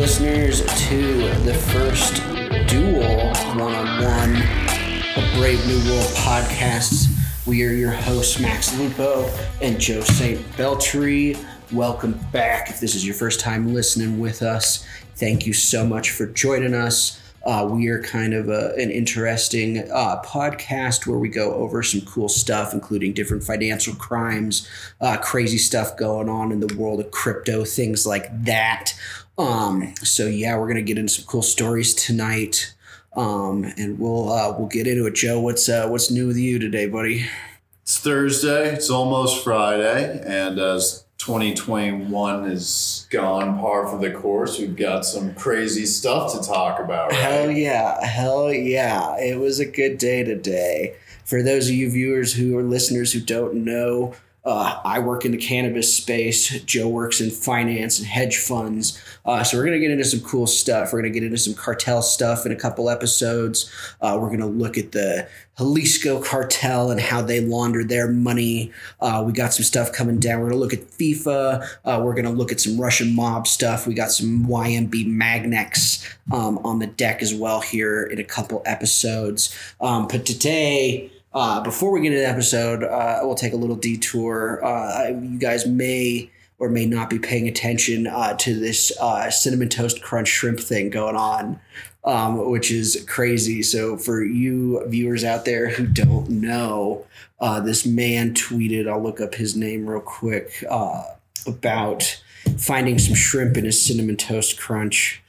listeners, to the first dual one-on-one of Brave New World podcasts. We are your hosts, Max Lupo and Joe St. Beltry. Welcome back. If this is your first time listening with us, thank you so much for joining us. We are kind of an interesting podcast where we go over some cool stuff, including different financial crimes, crazy stuff going on in the world of crypto, things like that. So yeah, we're gonna get into some cool stories tonight, and we'll get into it. Joe, what's new with you today, buddy? It's Thursday. It's almost Friday, and as 2021 is gone par for the course, we've got some crazy stuff to talk about. Right? Hell yeah. It was a good day today. For those of you viewers who are listeners who don't know, I work in the cannabis space. Joe works in finance and hedge funds. So we're going to get into some cool stuff. We're going to get into some cartel stuff in a couple episodes. We're going to look at the Jalisco cartel and how they launder their money. We got some stuff coming down. We're going to look at FIFA. We're going to look at some Russian mob stuff. We got some YMB Magnex on the deck as well here in a couple episodes. But today, before we get into the episode, we'll take a little detour. You guys may or may not be paying attention to this Cinnamon Toast Crunch shrimp thing going on, which is crazy. So for you viewers out there who don't know, this man tweeted, I'll look up his name real quick, about finding some shrimp in his Cinnamon Toast Crunch.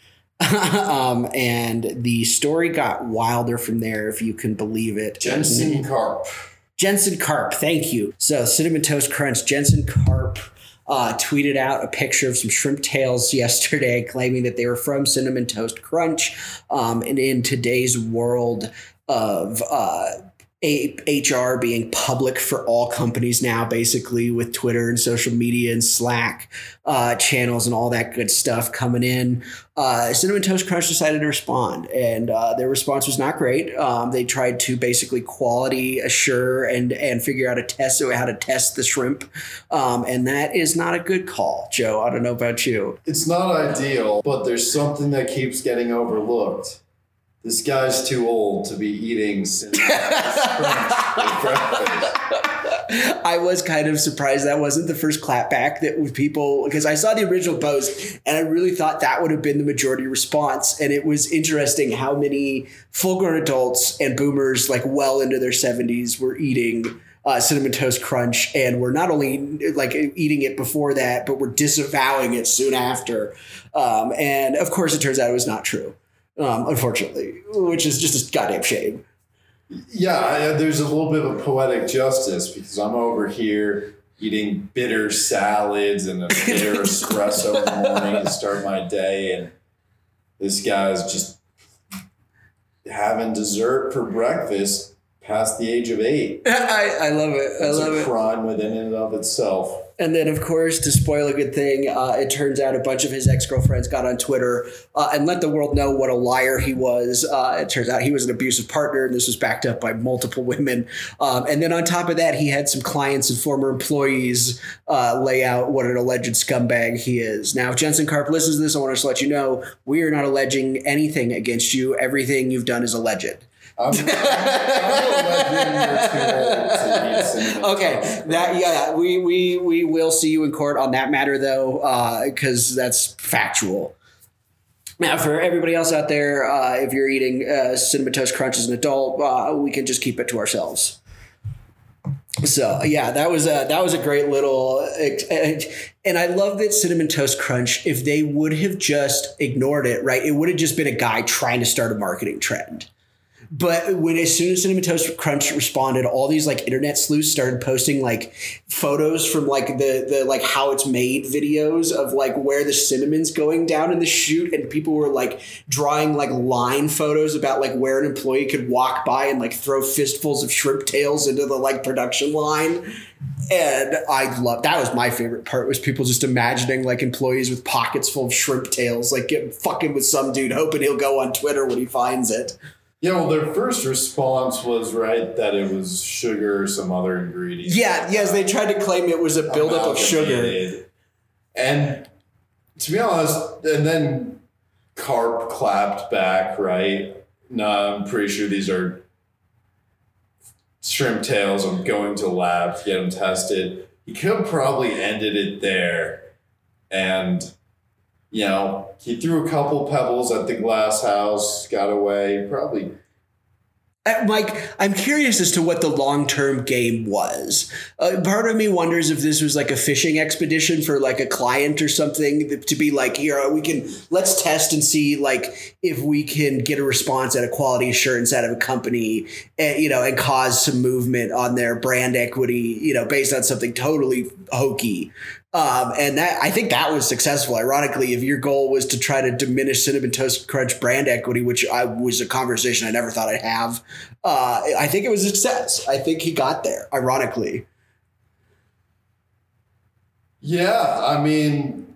And the story got wilder from there, if you can believe it. Jensen Karp, thank you. So Cinnamon Toast Crunch, Jensen Karp tweeted out a picture of some shrimp tails yesterday, claiming that they were from Cinnamon Toast Crunch. And in today's world of HR being public for all companies now, basically, with Twitter and social media and Slack channels and all that good stuff coming in, Cinnamon Toast Crunch decided to respond, and their response was not great. They tried to basically quality assure and figure out how to test the shrimp, and that is not a good call. Joe, I don't know about you. It's not ideal, but there's something that keeps getting overlooked. This guy's too old to be eating cinnamon crunch for breakfast. I was kind of surprised that wasn't the first clapback that with people, because I saw the original post and I really thought that would have been the majority response. And it was interesting how many full-grown adults and boomers, like well into their 70s, were eating Cinnamon Toast Crunch, and we're not only like eating it before that, but we're disavowing it soon after. And of course, it turns out it was not true. Unfortunately, which is just a goddamn shame. Yeah, there's a little bit of poetic justice because I'm over here eating bitter salads and a bitter espresso in the morning to start my day, and this guy's just having dessert for breakfast past the age of 8. I love it. It's a crime within and of itself. And then, of course, to spoil a good thing, it turns out a bunch of his ex-girlfriends got on Twitter and let the world know what a liar he was. It turns out he was an abusive partner, and this was backed up by multiple women. And then on top of that, he had some clients and former employees lay out what an alleged scumbag he is. Now, if Jensen Karp listens to this, I want to let you know we are not alleging anything against you. Everything you've done is alleged. I'm alleging you're too old to eat cinnamon. Okay, we will see you in court on that matter, though, because that's factual. Now, for everybody else out there, if you're eating Cinnamon Toast Crunch as an adult, we can just keep it to ourselves. So yeah, that was a great little, and I love that Cinnamon Toast Crunch, if they would have just ignored it, right, it would have just been a guy trying to start a marketing trend. But as soon as Cinnamon Toast Crunch responded, all these like internet sleuths started posting like photos from like the like how it's made videos of like where the cinnamon's going down in the shoot, and people were like drawing like line photos about like where an employee could walk by and like throw fistfuls of shrimp tails into the like production line. And I love that. Was my favorite part, was people just imagining like employees with pockets full of shrimp tails, like getting fucking with some dude, hoping he'll go on Twitter when he finds it. Yeah, well, their first response was, right, that it was sugar or some other ingredient. Yeah, yes, they tried to claim it was a buildup of sugar. And to be honest, and then carp clapped back, right? No, I'm pretty sure these are shrimp tails. I'm going to lab to get them tested. He could have probably ended it there. And, you know, he threw a couple pebbles at the glass house, got away, probably. Mike, I'm curious as to what the long-term game was. Part of me wonders if this was like a fishing expedition for like a client or something to be like, here, let's test and see like if we can get a response at a quality assurance out of a company, and cause some movement on their brand equity, based on something totally hokey. And that, I think that was successful. Ironically, if your goal was to try to diminish Cinnamon Toast Crunch brand equity, which was a conversation I never thought I'd have, I think it was a success. I think he got there, ironically. Yeah, I mean,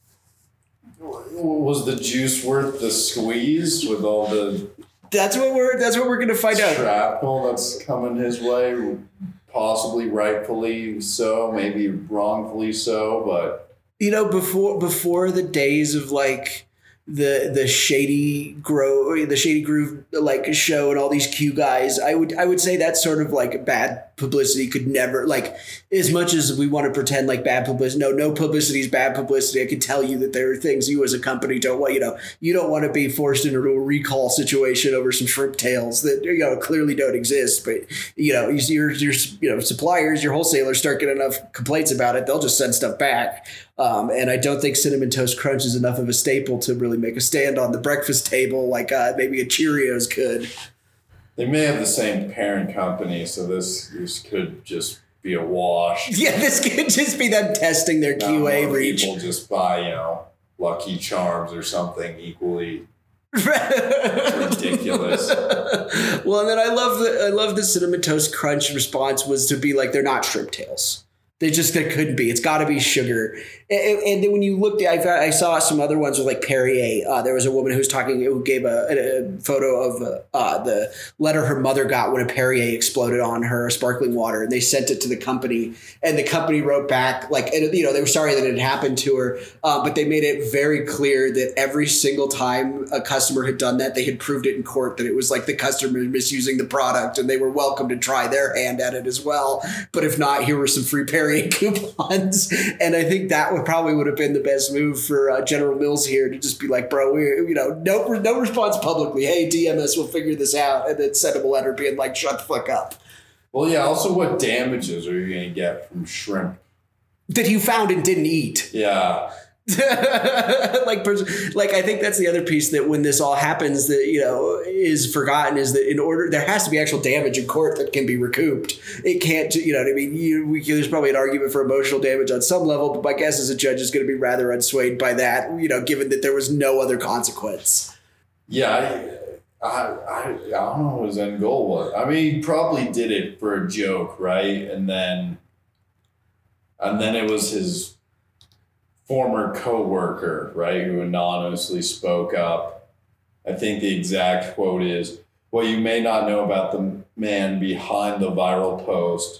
was the juice worth the squeeze with all the That's what we're gonna find out. Shrapnel that's coming his way? Possibly rightfully so, maybe wrongfully so, but before the days of like the Shady Groove like show and all these Q guys, I would say that sort of like bad publicity could never, like, as much as we want to pretend like bad publicity, no publicity is bad publicity. I can tell you that there are things you as a company don't want, you don't want to be forced into a recall situation over some shrimp tails that, clearly don't exist. But, your suppliers, your wholesalers start getting enough complaints about it, they'll just send stuff back. And I don't think Cinnamon Toast Crunch is enough of a staple to really make a stand on the breakfast table like maybe a Cheerios could. They may have the same parent company, so this could just be a wash. Yeah, this could just be them testing their QA reach. People just buy, Lucky Charms or something equally ridiculous. Well, and then I love the Cinnamon Toast Crunch response was to be like, they're not shrimp tails. They couldn't be. It's got to be sugar. And then when you looked, I saw some other ones with like Perrier. There was a woman who gave a photo of the letter her mother got when a Perrier exploded on her sparkling water, and they sent it to the company, and the company wrote back like, they were sorry that it happened to her, but they made it very clear that every single time a customer had done that, they had proved it in court that it was like the customer misusing the product, and they were welcome to try their hand at it as well. But if not, here were some free Perrier coupons. And I think that would have been the best move for General Mills here, to just be like, bro, no response publicly. Hey, DMS will figure this out, and then send him a letter being like, shut the fuck up. Well, yeah. Also, what damages are you going to get from shrimp that you found and didn't eat? Yeah. like I think that's the other piece, that when this all happens that is forgotten, is that there has to be actual damage in court that can be recouped. It can't, what I mean? There's probably an argument for emotional damage on some level, but my guess is a judge is going to be rather unswayed by that, given that there was no other consequence. Yeah, I don't know what his end goal was. I mean, he probably did it for a joke, right? And then it was his former co-worker, right, who anonymously spoke up. I think the exact quote is, "What you may not know about the man behind the viral post,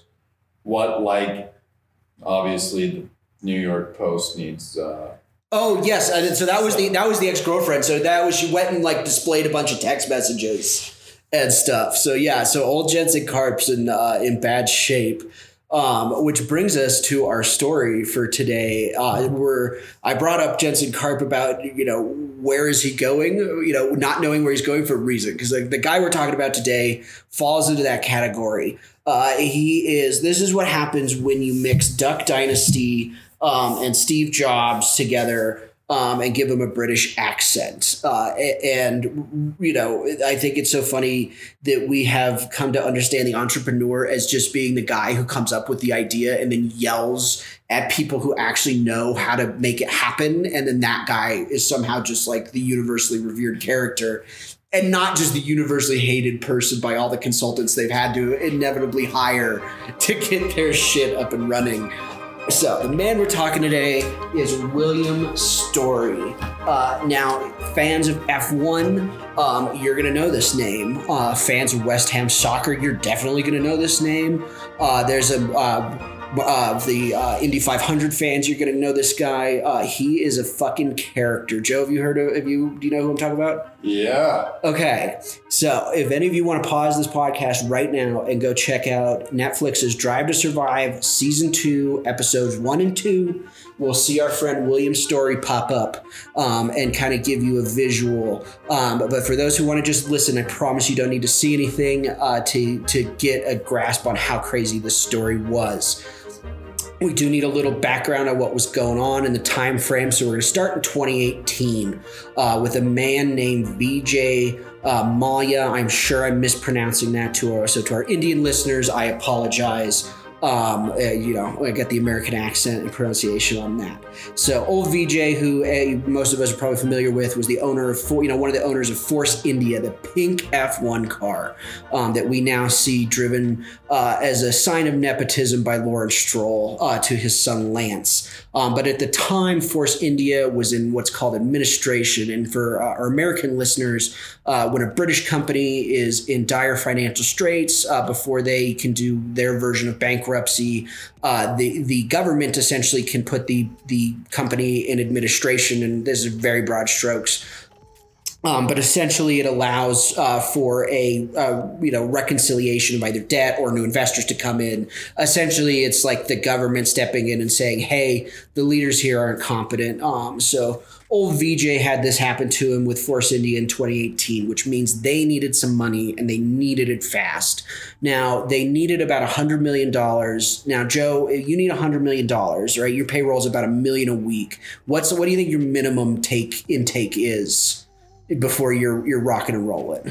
obviously the New York Post needs." Oh yes, and so that was the ex-girlfriend. So she went and like displayed a bunch of text messages and stuff. So yeah, so old Jensen Karp's in bad shape. Which brings us to our story for today, where I brought up Jensen Karp about, where is he going, not knowing where he's going for a reason. Because the guy we're talking about today falls into that category. This is what happens when you mix Duck Dynasty and Steve Jobs together. And give him a British accent. And I think it's so funny that we have come to understand the entrepreneur as just being the guy who comes up with the idea and then yells at people who actually know how to make it happen. And then that guy is somehow just like the universally revered character, and not just the universally hated person by all the consultants they've had to inevitably hire to get their shit up and running. So the man we're talking today is William Storey. Now, fans of F1, you're going to know this name. Fans of West Ham soccer, you're definitely going to know this name. There's a the Indy 500 fans, you're going to know this guy. He is a fucking character. Joe, do you know who I'm talking about? Yeah. Okay. So if any of you want to pause this podcast right now and go check out Netflix's Drive to Survive Season 2, Episodes 1 and 2, we'll see our friend William Story pop up and kind of give you a visual. But for those who want to just listen, I promise you don't need to see anything to get a grasp on how crazy this story was. We do need a little background on what was going on in the time frame. So we're going to start in 2018 with a man named Vijay Mallya. I'm sure I'm mispronouncing that to our Indian listeners. I apologize. I got the American accent and pronunciation on that. So old Vijay, who most of us are probably familiar with, was the owner of, one of the owners of Force India, the pink F1 car that we now see driven as a sign of nepotism by Lawrence Stroll to his son Lance. But at the time, Force India was in what's called administration. And for our American listeners, when a British company is in dire financial straits before they can do their version of bankruptcy, the government essentially can put the company in administration, and this is very broad strokes. But essentially, it allows for a reconciliation of either debt or new investors to come in. Essentially, it's like the government stepping in and saying, "Hey, the leaders here aren't competent." So old Vijay had this happen to him with Force India in 2018, which means they needed some money and they needed it fast. Now, they needed about $100 million. Now, Joe, you need $100 million, right? Your payroll is about $1 million a week. What do you think your minimum intake is before you're rocking and rolling?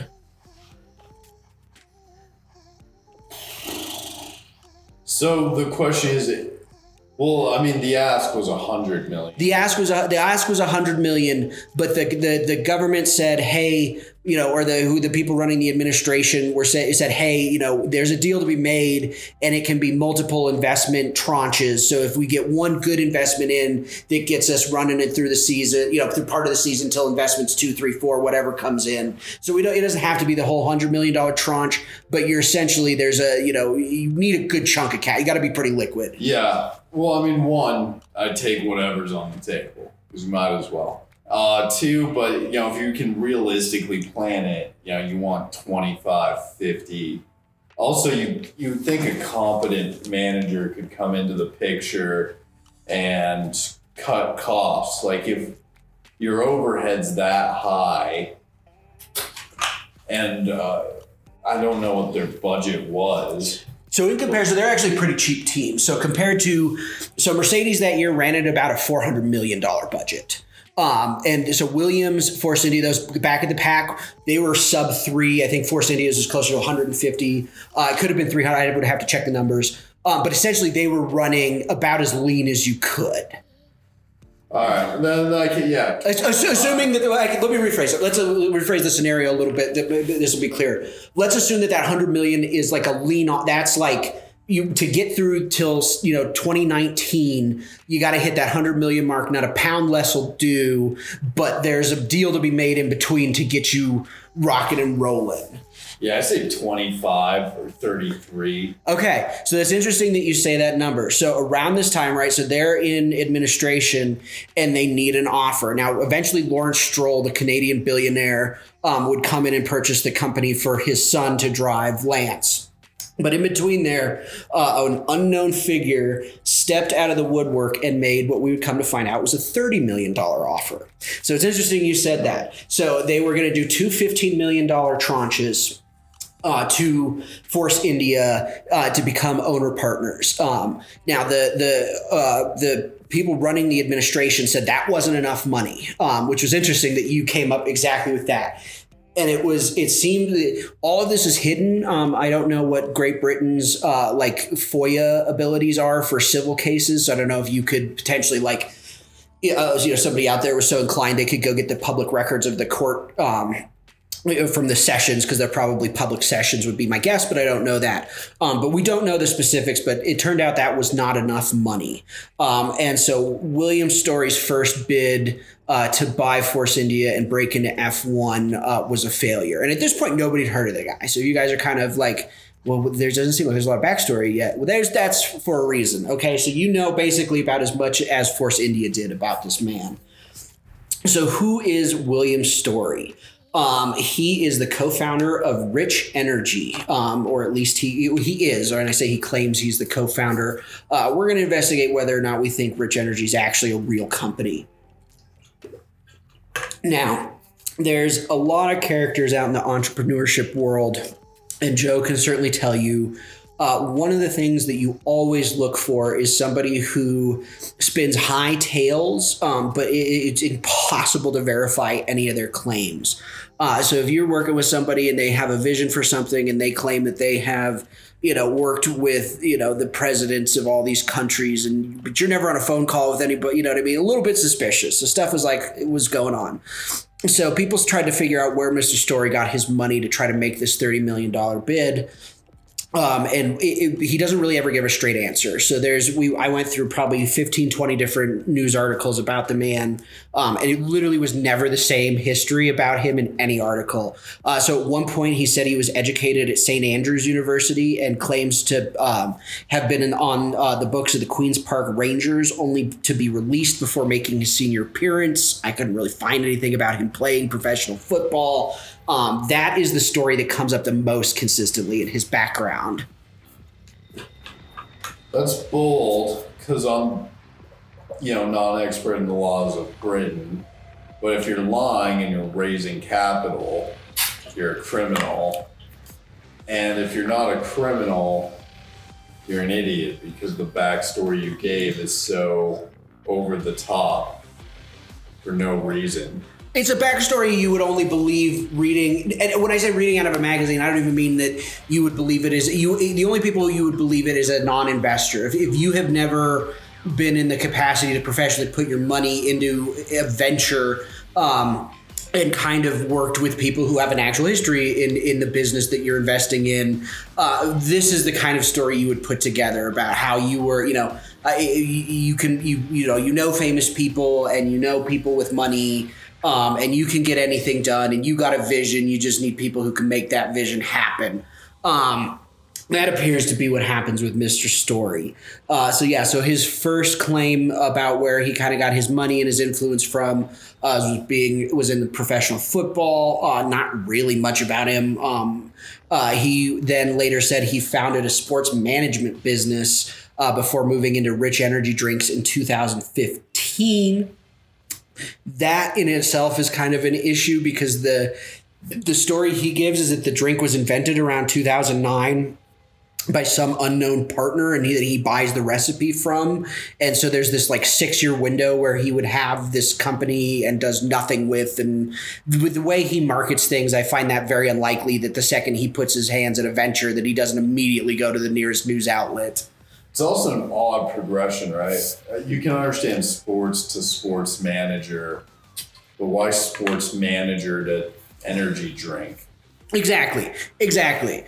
So the question is, well, I mean, the ask was $100 million. The ask was $100 million, but the government said, hey, or the people running the administration said, hey, there's a deal to be made, and it can be multiple investment tranches. So if we get one good investment in that gets us running it through the season, through part of the season till investments 2, 3, 4, whatever comes in. So it doesn't have to be the whole $100 million tranche, but you're essentially you need a good chunk of cash. You got to be pretty liquid. Yeah. Well, I mean, one, I'd take whatever's on the table because you might as well. Two, but if you can realistically plan it, you want 25, 50. Also, you think a competent manager could come into the picture and cut costs. Like if your overhead's that high, and I don't know what their budget was. So in comparison, they're actually a pretty cheap team. So Mercedes that year ran at about a $400 million budget. And so Williams, Force India, those back at the pack, they were sub 3. I think Force India's was closer to 150. It could have been 300. I would have to check the numbers. But essentially, they were running about as lean as you could. All right. Then, yeah. Assuming that, let me rephrase it. Let's rephrase the scenario a little bit. This will be clear. Let's assume that $100 million is like a lean. That's like to get through till 2019. You got to hit that 100 million mark. Not a pound less will do, but there's a deal to be made in between to get you rocking and rolling. Yeah, I say 25 or 33. Okay, so that's interesting that you say that number. So around this time, right, so they're in administration and they need an offer. Now, eventually Lawrence Stroll, the Canadian billionaire, would come in and purchase the company for his son to drive, Lance. But in between there, an unknown figure stepped out of the woodwork and made what we would come to find out was a $30 million offer. So it's interesting you said that. So they were going to do two $15 million tranches to Force India to become owner partners. Now, the people running the administration said that wasn't enough money, which was interesting that you came up exactly with that. And it seemed that all of this is hidden. I don't know what Great Britain's FOIA abilities are for civil cases. So I don't know if you could potentially somebody out there was so inclined they could go get the public records of the court from the sessions, because they're probably public sessions would be my guess, but I don't know that. But we don't know the specifics, but it turned out that was not enough money. And so William Story's first bid to buy Force India and break into F1 was a failure. And at this point, nobody had heard of the guy. So you guys are kind of like, Well, there doesn't seem like there's a lot of backstory yet. Well, that's for a reason. Okay, so you know basically about as much as Force India did about this man. So who is William Story? He is the co-founder of Rich Energy, or at least he is. Or and I say he claims he's the co-founder. We're going to investigate whether or not we think Rich Energy is actually a real company. Now, there's a lot of characters out in the entrepreneurship world, and Joe can certainly tell you one of the things that you always look for is somebody who spins high tales, but it's impossible to verify any of their claims. So if you're working with somebody and they have a vision for something and they claim that they have, worked with, the presidents of all these countries, but you're never on a phone call with anybody, you know what I mean? A little bit suspicious. The stuff was going on. So people tried to figure out where Mr. Story got his money to try to make this $30 million bid. And he doesn't really ever give a straight answer. So I went through probably 15, 20 different news articles about the man. And it literally was never the same history about him in any article. So at one point he said he was educated at St. Andrews University and claims to have been on the books of the Queen's Park Rangers, only to be released before making his senior appearance. I couldn't really find anything about him playing professional football. That is the story that comes up the most consistently in his background. That's bold because I'm, not an expert in the laws of Britain. But if you're lying and you're raising capital, you're a criminal. And if you're not a criminal, you're an idiot because the backstory you gave is so over the top for no reason. It's a backstory you would only believe reading. And when I say reading out of a magazine, I don't even mean that you would believe it as the only people you would believe it is a non-investor. If you have never been in the capacity to professionally put your money into a venture, and kind of worked with people who have an actual history in the business that you're investing in, this is the kind of story you would put together about how you were, you know famous people and people with money. And you can get anything done, and you got a vision. You just need people who can make that vision happen. That appears to be what happens with Mr. Story. So his first claim about where he kind of got his money and his influence from was in the professional football. Not really much about him. He then later said he founded a sports management business before moving into Rich Energy Drinks in 2015. That in itself is kind of an issue because the story he gives is that the drink was invented around 2009 by some unknown partner and that he buys the recipe from. And so there's this 6-year window where he would have this company and does nothing with. And with the way he markets things, I find that very unlikely that the second he puts his hands in a venture that he doesn't immediately go to the nearest news outlet. It's also an odd progression, right? You can understand sports to sports manager, but why sports manager to energy drink? Exactly. And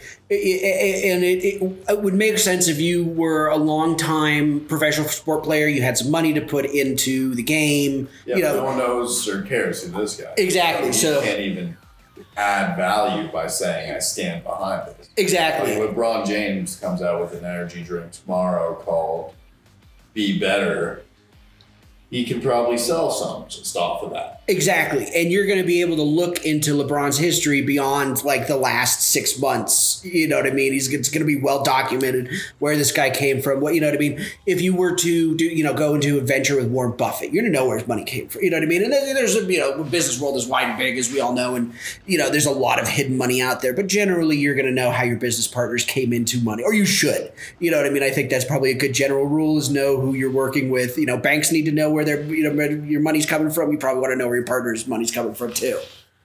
it would make sense if you were a long-time professional sport player, you had some money to put into the game. Yeah, no one knows or cares who this guy is. Exactly. You can't even add value by saying I stand behind this. Exactly. LeBron James comes out with an energy drink tomorrow called Be Better. He can probably sell some just off of that. Exactly. And you're going to be able to look into LeBron's history beyond the last 6 months. You know what I mean? It's going to be well documented where this guy came from. What, you know what I mean? If you were to go into a venture with Warren Buffett, you're going to know where his money came from. You know what I mean? And there's the business world is wide and big, as we all know. And, there's a lot of hidden money out there. But generally, you're going to know how your business partners came into money, or you should. You know what I mean? I think that's probably a good general rule is know who you're working with. Banks need to know where your money's coming from. You probably want to know where your partner's money's coming from too.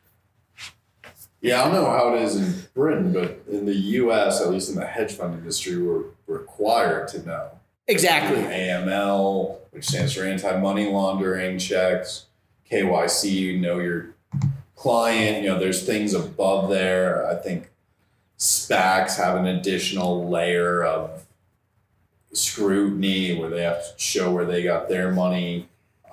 Yeah, I don't know how it is in Britain, but in the U.S., at least in the hedge fund industry, we're required to know. Exactly. AML, which stands for anti-money laundering checks, KYC, you know your client, there's things above there. I think SPACs have an additional layer of scrutiny where they have to show where they got their money.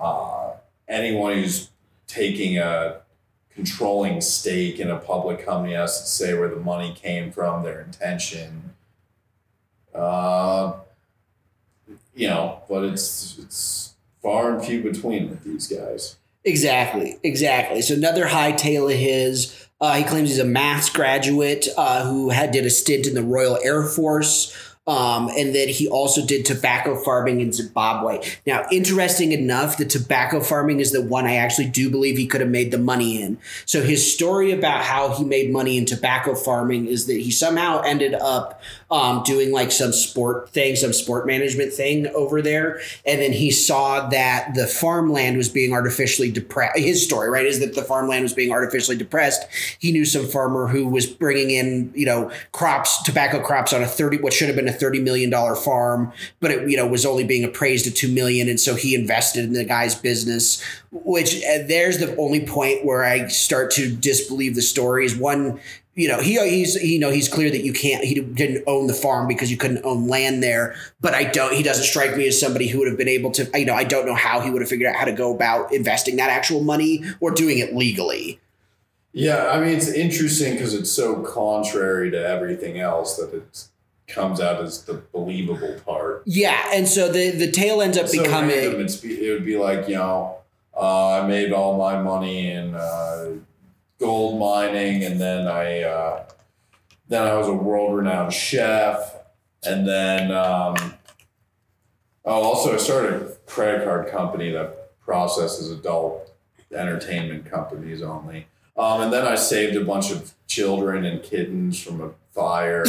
Anyone who's taking a controlling stake in a public company has to say where the money came from, their intention. But it's far and few between with these guys. Exactly. So another high tale of his, he claims he's a maths graduate who did a stint in the Royal Air Force. And that he also did tobacco farming in Zimbabwe. Now, interesting enough, the tobacco farming is the one I actually do believe he could have made the money in. So his story about how he made money in tobacco farming is that he somehow ended up doing like some sport management thing over there. And then he saw that the farmland was being artificially depressed. His story, right, is that the farmland was being artificially depressed. He knew some farmer who was bringing in, tobacco crops on what should have been a $30 million farm, but it, was only being appraised at $2 million. And so he invested in the guy's business, which there's the only point where I start to disbelieve the story is one, he's clear that he didn't own the farm because you couldn't own land there, but he doesn't strike me as somebody who would have been able to, I don't know how he would have figured out how to go about investing that actual money or doing it legally. Yeah. I mean, it's interesting because it's so contrary to everything else that it comes out as the believable part. Yeah. And so the tale ends up becoming, it would be like, I made all my money in, gold mining, and then I was a world-renowned chef, and then also I started a credit card company that processes adult entertainment companies only, and then I saved a bunch of children and kittens from a fire,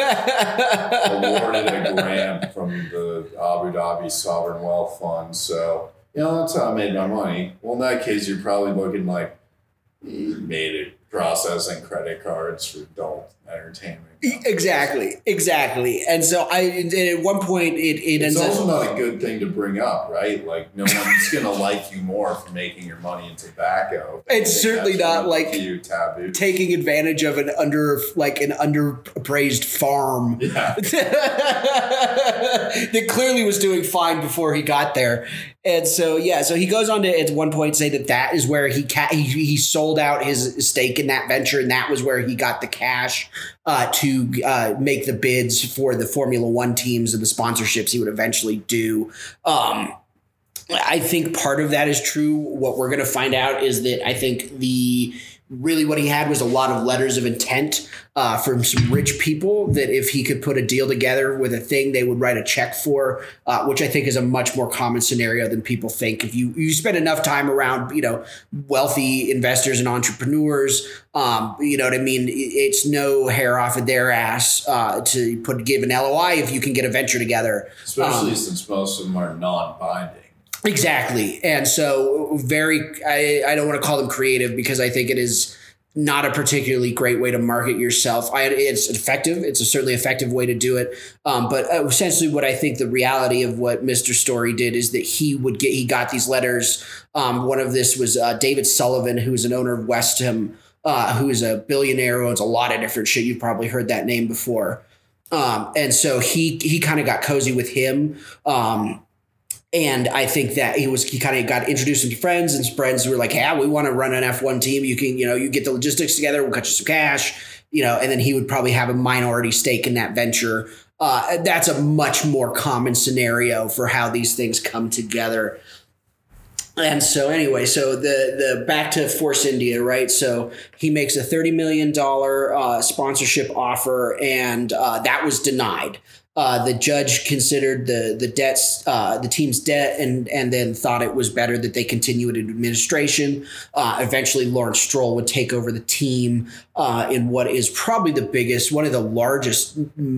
awarded a grant from the Abu Dhabi Sovereign Wealth Fund. So that's how I made my money. Well, in that case, you're probably looking like he made it processing credit cards for adult entertainment. Exactly. And so at one point it ends up... It's also not a good thing to bring up, right? Like, no one's going to like you more for making your money in tobacco. It's certainly not like taboo. Taking advantage of an underappraised farm. Yeah. That clearly was doing fine before he got there. And so he goes on to at one point say that is where he sold out his stake in that venture, and that was where he got the cash to make the bids for the Formula One teams and the sponsorships he would eventually do. I think part of that is true. What we're going to find out is that I think really what he had was a lot of letters of intent from some rich people that if he could put a deal together with a thing they would write a check for, which I think is a much more common scenario than people think. If you spend enough time around, wealthy investors and entrepreneurs, you know what I mean? It's no hair off of their ass to give an LOI if you can get a venture together. Especially since most of them are non-binding. Exactly. And so I don't want to call them creative because I think it is not a particularly great way to market yourself. It's effective. It's a certainly effective way to do it. But essentially what I think the reality of what Mr. Story did is that he got these letters. One of this was David Sullivan, who's an owner of Westham, who is a billionaire, who owns a lot of different shit. You've probably heard that name before. And so he kind of got cozy with him. And I think that he kind of got introduced into friends, and friends who were like, "Hey, we want to run an F1 team. You can, you get the logistics together. We'll cut you some cash, and then he would probably have a minority stake in that venture. That's a much more common scenario for how these things come together. And so anyway, so the back to Force India, right? So he makes a $30 million sponsorship offer, and that was denied. The judge considered the team's debt and then thought it was better that they continue in administration. Eventually, Lawrence Stroll would take over the team in what is probably one of the largest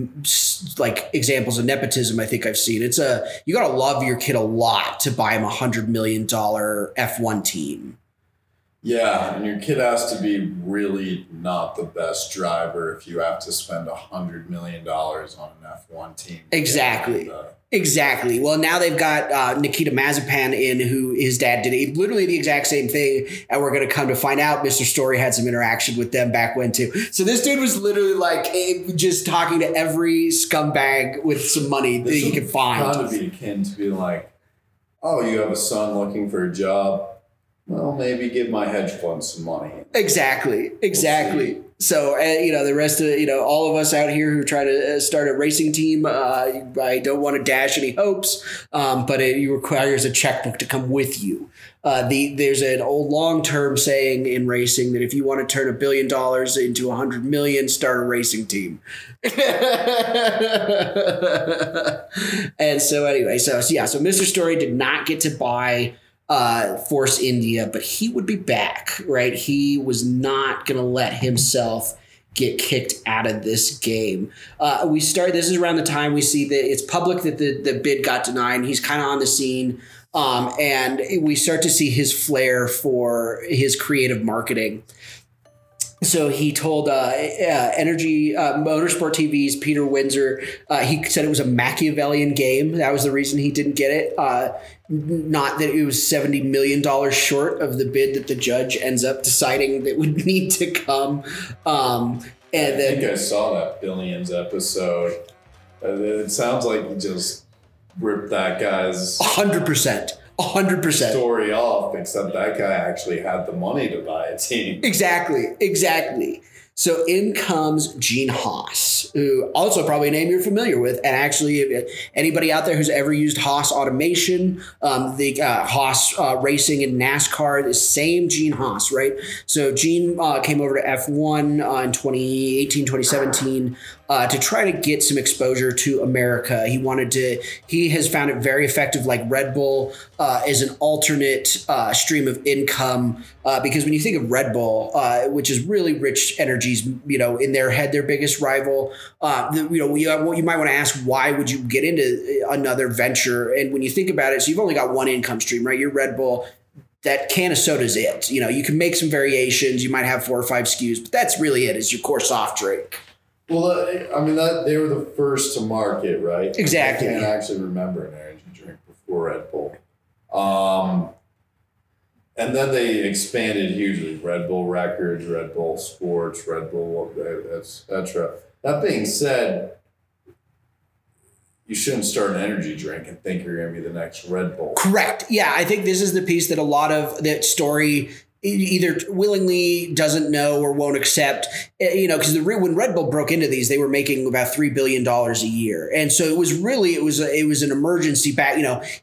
examples of nepotism I think I've seen. You got to love your kid a lot to buy him $100 million F1 team. Yeah, and your kid has to be really not the best driver if you have to spend $100 million on an F1 team. Exactly. Well, now they've got Nikita Mazepin in, who his dad did literally the exact same thing, and we're going to come to find out Mr. Story had some interaction with them back when too. So this dude was literally just talking to every scumbag with some money that he could find. It's kind of be akin to be like, oh, you have a son looking for a job. Well, maybe give my hedge fund some money. Exactly. So, the rest of, all of us out here who try to start a racing team, I don't want to dash any hopes, but it requires a checkbook to come with you. There's an old long-term saying in racing that if you want to turn $1 billion into 100 million, start a racing team. And so anyway, so Mr. Story did not get to buy Force India, but he would be back, right? He was not going to let himself get kicked out of this game. This is around the time we see that it's public that the bid got denied, and he's kind of on the scene. And we start to see his flair for his creative marketing. So he told Energy Motorsport TV's Peter Windsor, he said it was a Machiavellian game. That was the reason he didn't get it. Not that it was $70 million short of the bid that the judge ends up deciding that would need to come. I think I saw that Billions episode. It sounds like he just ripped that guy's 100%. story off, except that guy actually had the money to buy a team. Exactly. So in comes Gene Haas, who also probably a name you're familiar with. And actually, anybody out there who's ever used Haas Automation, Haas Racing in NASCAR, the same Gene Haas, right? So Gene came over to F1 in 2018, 2017 to try to get some exposure to America. He has found it very effective, like Red Bull is an alternate stream of income because when you think of Red Bull, which is really Rich Energy's, in their head, their biggest rival, you might want to ask, why would you get into another venture? And when you think about it, so you've only got one income stream, right? Your Red Bull, that can of soda is it. You can make some variations. You might have 4 or 5 SKUs, but that's really it, is your core soft drink. Well, they were the first to market, right? Exactly. I can't actually remember an energy drink before Red Bull. And then they expanded hugely. Red Bull Records, Red Bull Sports, Red Bull, etc. That being said, you shouldn't start an energy drink and think you're going to be the next Red Bull. Correct. Yeah, I think this is the piece that a lot of that story either willingly doesn't know or won't accept, because when Red Bull broke into these, they were making about $3 billion a year. And so it was an emergency back,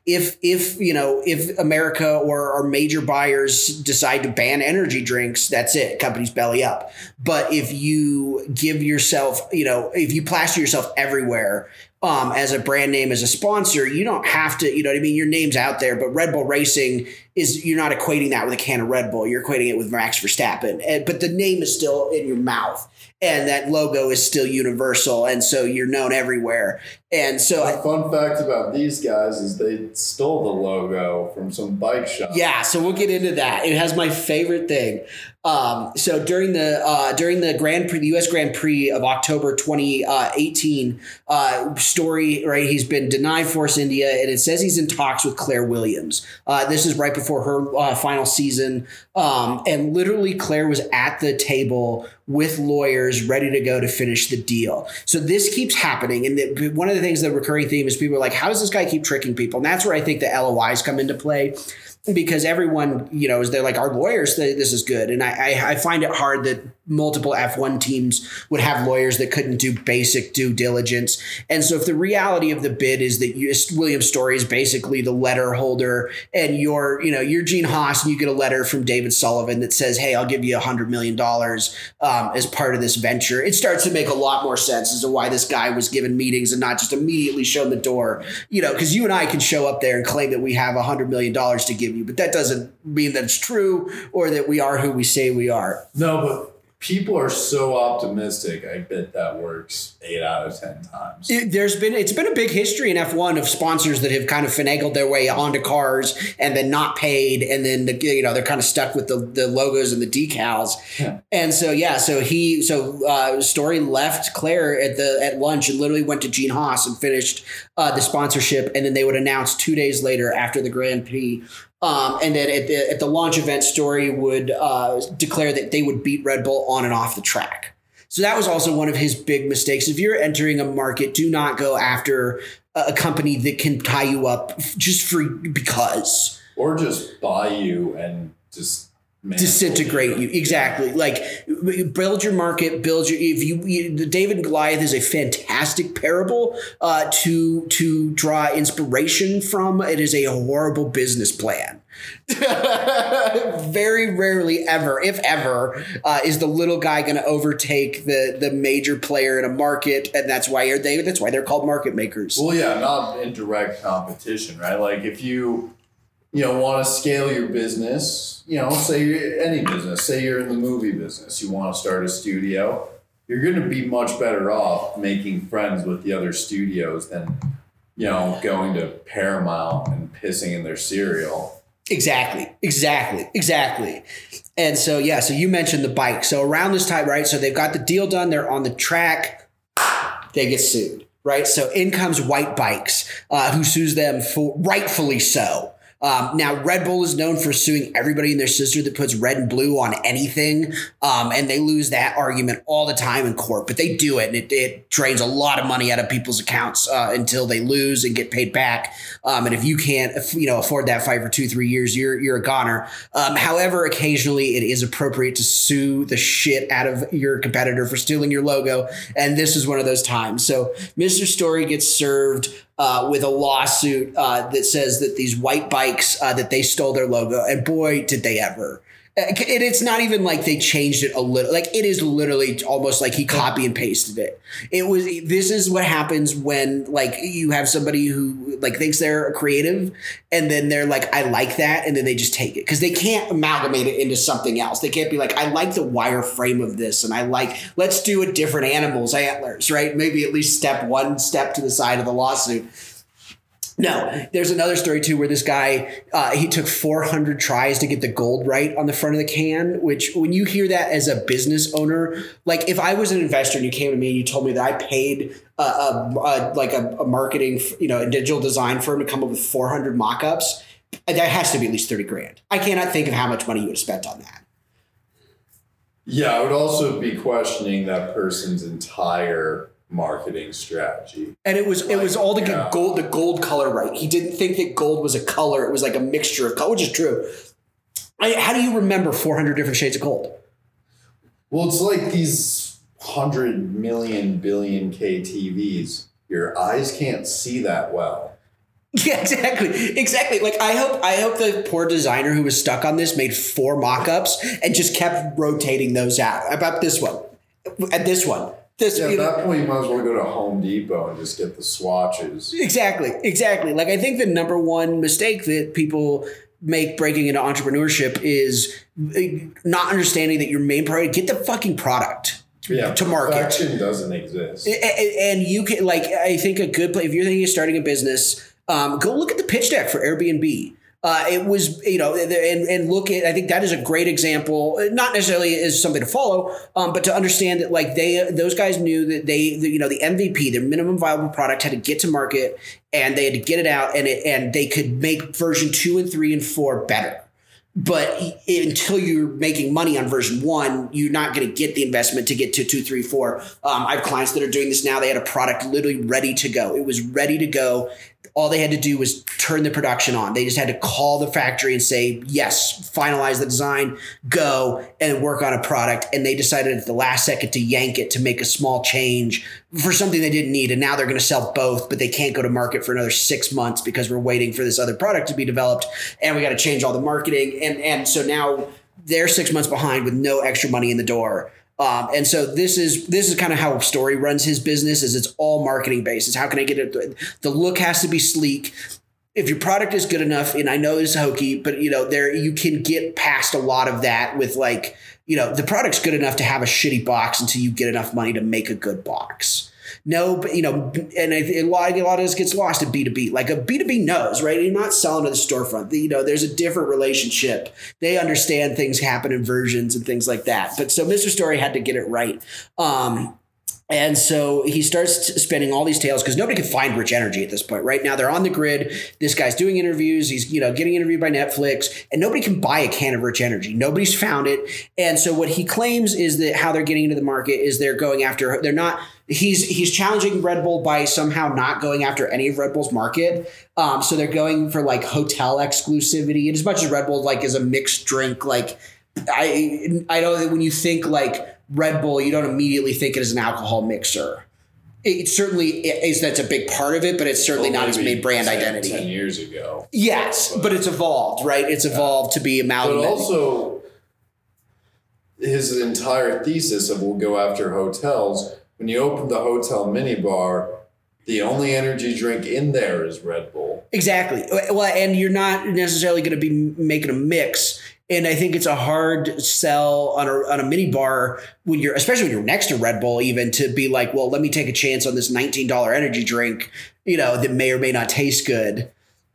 if America or our major buyers decide to ban energy drinks, that's it, companies belly up. But if you give yourself, if you plaster yourself everywhere, as a brand name, as a sponsor, you don't have to, your name's out there, but Red Bull Racing you're not equating that with a can of Red Bull. You're equating it with Max Verstappen, but the name is still in your mouth and that logo is still universal. And so you're known everywhere. And so a fun fact about these guys is they stole the logo from some bike shop. Yeah. So we'll get into that. It has my favorite thing. So during the Grand Prix, the U.S. Grand Prix of October 2018, Story, right? He's been denied Force India, and it says he's in talks with Claire Williams. This is right before her final season, and literally Claire was at the table with lawyers ready to go to finish the deal. So this keeps happening, and one of the things, the recurring theme is people are like, how does this guy keep tricking people? And that's where I think the LOIs come into play. Because everyone, they're like, our lawyers say this is good. And I find it hard that multiple F1 teams would have lawyers that couldn't do basic due diligence. And so if the reality of the bid is that William Story is basically the letter holder and you're Gene Haas and you get a letter from David Sullivan that says, hey, I'll give you $100 million as part of this venture, it starts to make a lot more sense as to why this guy was given meetings and not just immediately shown the door. Because you and I can show up there and claim that we have $100 million to give you, but that doesn't mean that it's true or that we are who we say we are. No, but people are so optimistic. I bet that works 8 out of 10 times. It's been a big history in F1 of sponsors that have kind of finagled their way onto cars and then not paid, and then they're kind of stuck with the logos and the decals. Yeah. And so Story left Claire at lunch and literally went to Gene Haas and finished the sponsorship, and then they would announce 2 days later after the Grand Prix. And then at the launch event, Story would declare that they would beat Red Bull on and off the track. So that was also one of his big mistakes. If you're entering a market, do not go after a company that can tie you up just because. Or just buy you and just disintegrate you. Exactly. Like, build your market, the David and Goliath is a fantastic parable to draw inspiration from. It is a horrible business plan. Very rarely ever, if ever, is the little guy going to overtake the major player in a market, and that's why they're called market makers. Well, yeah, not in direct competition, right? Like if you want to scale your business, say any business, say you're in the movie business, you want to start a studio, you're going to be much better off making friends with the other studios than, going to Paramount and pissing in their cereal. Exactly. And so you mentioned the bike. So around this time, right? So they've got the deal done. They're on the track. They get sued, right? So in comes White Bikes, who sues them for rightfully so. Now, Red Bull is known for suing everybody and their sister that puts red and blue on anything, and they lose that argument all the time in court. But they do it, and it drains a lot of money out of people's accounts until they lose and get paid back. And if you can't, afford that fight for 2-3 years, you're a goner. However, occasionally it is appropriate to sue the shit out of your competitor for stealing your logo, and this is one of those times. So Mr. Story gets served with a lawsuit that says that these White Bikes, that they stole their logo. And boy, did they ever. It's not even like they changed it a little. Like, it is literally almost like he copy and pasted it. This is what happens when, like, you have somebody who, like, thinks they're a creative and then they're like, I like that. And then they just take it because they can't amalgamate it into something else. They can't be like, I like the wireframe of this. And let's do a different animal's antlers, right? Maybe at least one step to the side of the lawsuit. No, there's another story too where this guy, he took 400 tries to get the gold right on the front of the can, which when you hear that as a business owner, like if I was an investor and you came to me and you told me that I paid a marketing, a digital design firm to come up with 400 mock-ups, that has to be at least 30 grand. I cannot think of how much money you would have spent on that. Yeah, I would also be questioning that person's entire marketing strategy. And it was all to get the gold color right. He didn't think that gold was a color. It was like a mixture of color, which is true. How do you remember 400 different shades of gold? Well, it's like these 100 million billion K TVs. Your eyes can't see that well. Yeah, exactly. Like I hope the poor designer who was stuck on this made 4 mock-ups and just kept rotating those out. About this one, and this one. At that point, you might as well go to Home Depot and just get the swatches. Exactly. Like, I think the number one mistake that people make breaking into entrepreneurship is not understanding that your main priority, get the fucking product to market. Perfection doesn't exist. And you can, like, I think a good place, if you're thinking of starting a business, go look at the pitch deck for Airbnb. It was, and look at, I think that is a great example, not necessarily as something to follow, but to understand that like those guys knew that the MVP, their minimum viable product had to get to market and they had to get it out and they could make version 2 and 3 and 4 better. But until you're making money on version 1, you're not going to get the investment to get to 2, 3, 4. I have clients that are doing this now. They had a product literally ready to go. It was ready to go. All they had to do was turn the production on. They just had to call the factory and say, yes, finalize the design, go, and work on a product. And they decided at the last second to yank it to make a small change for something they didn't need. And now they're going to sell both, but they can't go to market for another 6 months because we're waiting for this other product to be developed. And we got to change all the marketing. And so now they're 6 months behind with no extra money in the door. And so this is kind of how Story runs his business. Is it's all marketing based. It's how can I get it? The look has to be sleek. If your product is good enough, and I know it's hokey, but there you can get past a lot of that with like the product's good enough to have a shitty box until you get enough money to make a good box. No, but and a lot of this gets lost in B2B. Like a B2B knows, right? You're not selling to the storefront. There's a different relationship. They understand things happen in versions and things like that. But so Mr. Story had to get it right. And so he starts spinning all these tales because nobody can find Rich Energy at this point. Right now, they're on the grid. This guy's doing interviews. He's getting interviewed by Netflix, and nobody can buy a can of Rich Energy. Nobody's found it. And so what he claims is that how they're getting into the market is they're going after. They're not. He's challenging Red Bull by somehow not going after any of Red Bull's market. So they're going for like hotel exclusivity, and as much as Red Bull like is a mixed drink like I know that when you think like Red Bull, you don't immediately think it as an alcohol mixer. It certainly is. That's a big part of it, but it's certainly not its main brand identity. 10 years ago. Yes, but it's evolved, right? It's evolved to be amalgamated. But also, his entire thesis of we'll go after hotels. When you open the hotel minibar, the only energy drink in there is Red Bull. Exactly. Well, and you're not necessarily going to be making a mix. And I think it's a hard sell on a mini bar when especially when you're next to Red Bull, even to be like, well, let me take a chance on this $19 energy drink, that may or may not taste good.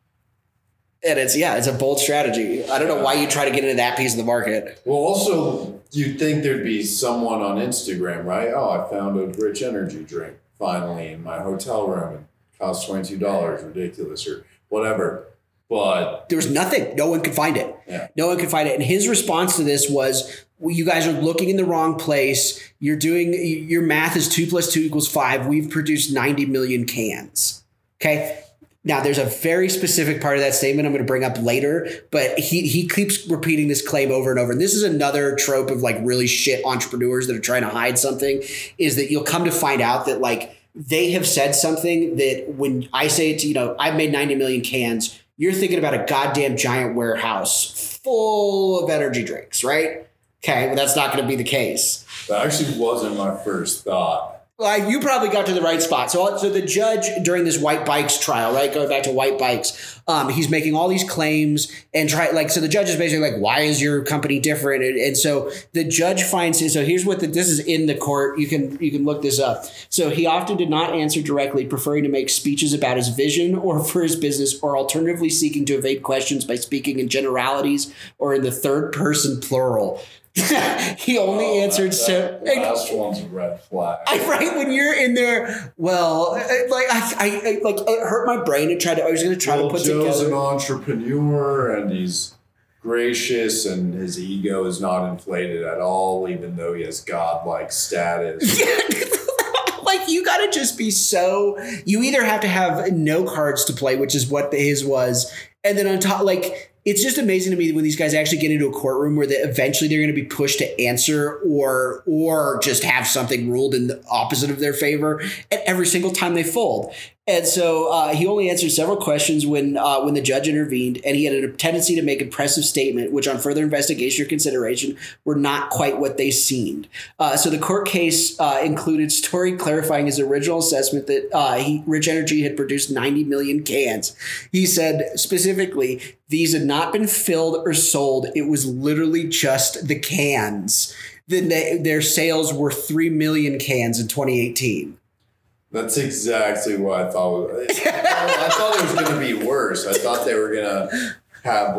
And it's a bold strategy. I don't know why you try to get into that piece of the market. Well, also, you'd think there'd be someone on Instagram, right? Oh, I found a rich energy drink finally in my hotel room. It costs $22, ridiculous, or whatever. But there was nothing. No one could find it. Yeah. No one could find it. And his response to this was, well, you guys are looking in the wrong place. Your math is 2 + 2 = 5. We've produced 90 million cans. Okay. Now, there's a very specific part of that statement I'm going to bring up later, but he keeps repeating this claim over and over. And this is another trope of like really shit entrepreneurs that are trying to hide something, is that you'll come to find out that like they have said something that when I say it to, I've made 90 million cans, you're thinking about a goddamn giant warehouse full of energy drinks, right? Okay, well, that's not going to be the case. That actually wasn't my first thought. Well, you probably got to the right spot. So the judge during this White Bikes trial, right, going back to White Bikes, he's making all these claims and so the judge is basically like, why is your company different? And so the judge finds it. So here's this is in the court. You can look this up. So he often did not answer directly, preferring to make speeches about his vision or for his business, or alternatively seeking to evade questions by speaking in generalities or in the third person plural. He only answered the last one's a red flag. Right when you're in there, well, it hurt my brain to I was going to try to put Joe's together. An entrepreneur, and he's gracious, and his ego is not inflated at all, even though he has godlike status. Like, you got to just be you either have to have no cards to play, which is what his was, and then on top, like, it's just amazing to me when these guys actually get into a courtroom where eventually they're going to be pushed to answer or just have something ruled in the opposite of their favor. And every single time they fold. And so he only answered several questions when the judge intervened, and he had a tendency to make impressive statement, which on further investigation or consideration were not quite what they seemed. So the court case included Story clarifying his original assessment that Rich Energy had produced 90 million cans. He said specifically, these had not been filled or sold. It was literally just the cans. Then their sales were 3 million cans in 2018. That's exactly what I thought. I thought it was going to be worse. I thought they were going to have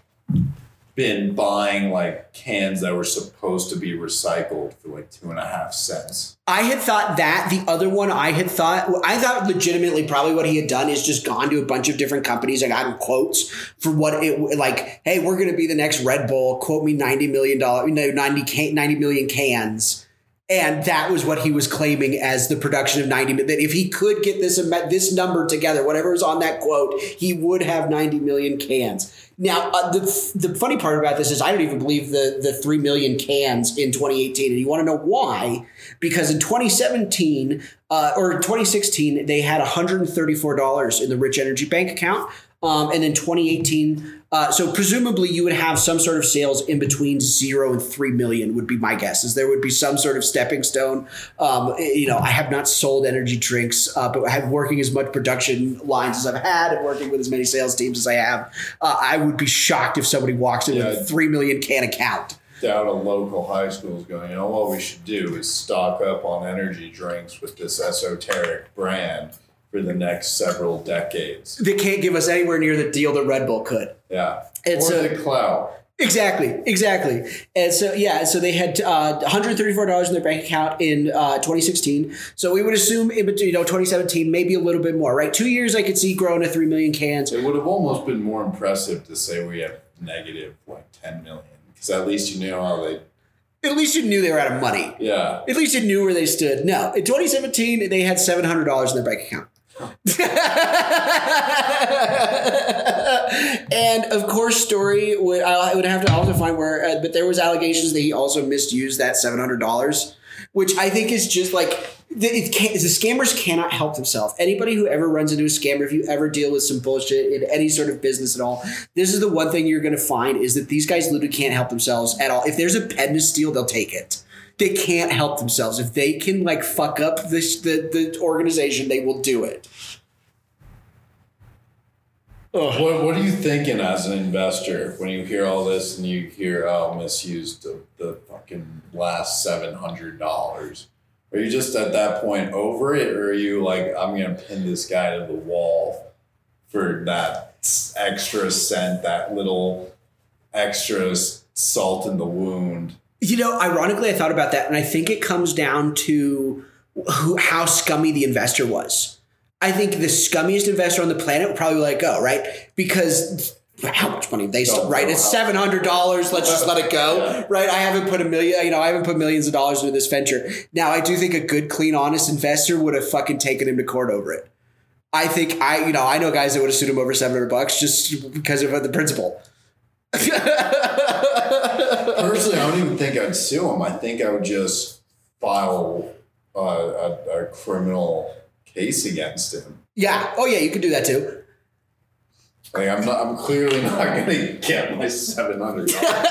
been buying cans that were supposed to be recycled for 2.5 cents. I had thought that. The other one I thought legitimately probably what he had done is just gone to a bunch of different companies and gotten quotes for what it hey, we're going to be the next Red Bull. Quote me $90 million, 90 million cans. And that was what he was claiming as the production of 90 million. That if he could get this number together, whatever was on that quote, he would have 90 million cans. Now, the funny part about this is I don't even believe the 3 million cans in 2018. And you want to know why? Because in 2017 or 2016, they had $134 in the Rich Energy bank account. And then 2018, so presumably you would have some sort of sales in between 0 and 3 million would be my guess. Is there would be some sort of stepping stone. I have not sold energy drinks, but I have working as much production lines as I've had and working with as many sales teams as I have. I would be shocked if somebody walks in with a 3 million can account. Down a local high school is going, what we should do is stock up on energy drinks with this esoteric brand for the next several decades. They can't give us anywhere near the deal that Red Bull could. Yeah. The clout. Exactly. And so they had $134 in their bank account in 2016. So we would assume in between 2017, maybe a little bit more, right? 2 years I could see growing to 3 million cans. It would have almost been more impressive to say we have negative 10 million. Because at least you know how they... At least you knew they were out of money. Yeah. At least you knew where they stood. No. In 2017, they had $700 in their bank account. And of course, Story I would have to also find where, but there was allegations that he also misused that $700, which I think is just like the scammers cannot help themselves. Anybody who ever runs into a scammer, if you ever deal with some bullshit in any sort of business at all, this is the one thing you're going to find is that these guys literally can't help themselves at all. If there's a pen to steal, they'll take it. They can't help themselves. If they can like fuck up the organization, they will do it. What are you thinking as an investor when you hear all this and you hear, misused the fucking last $700? Are you just at that point over it, or are you like, I'm going to pin this guy to the wall for that extra cent, that little extra salt in the wound? Ironically, I thought about that, and I think it comes down to how scummy the investor was. I think the scummiest investor on the planet would probably let it go, right? Because how much money they still, right? It's $700. Let's just let it go, right? I haven't put I haven't put millions of dollars into this venture. Now, I do think a good, clean, honest investor would have fucking taken him to court over it. I think I know guys that would have sued him over $700 just because of the principle. Personally, I don't even think I'd sue him. I think I would just file a criminal case against him. Yeah. Oh, yeah. You could do that too. Like I'm clearly not going to get my $700.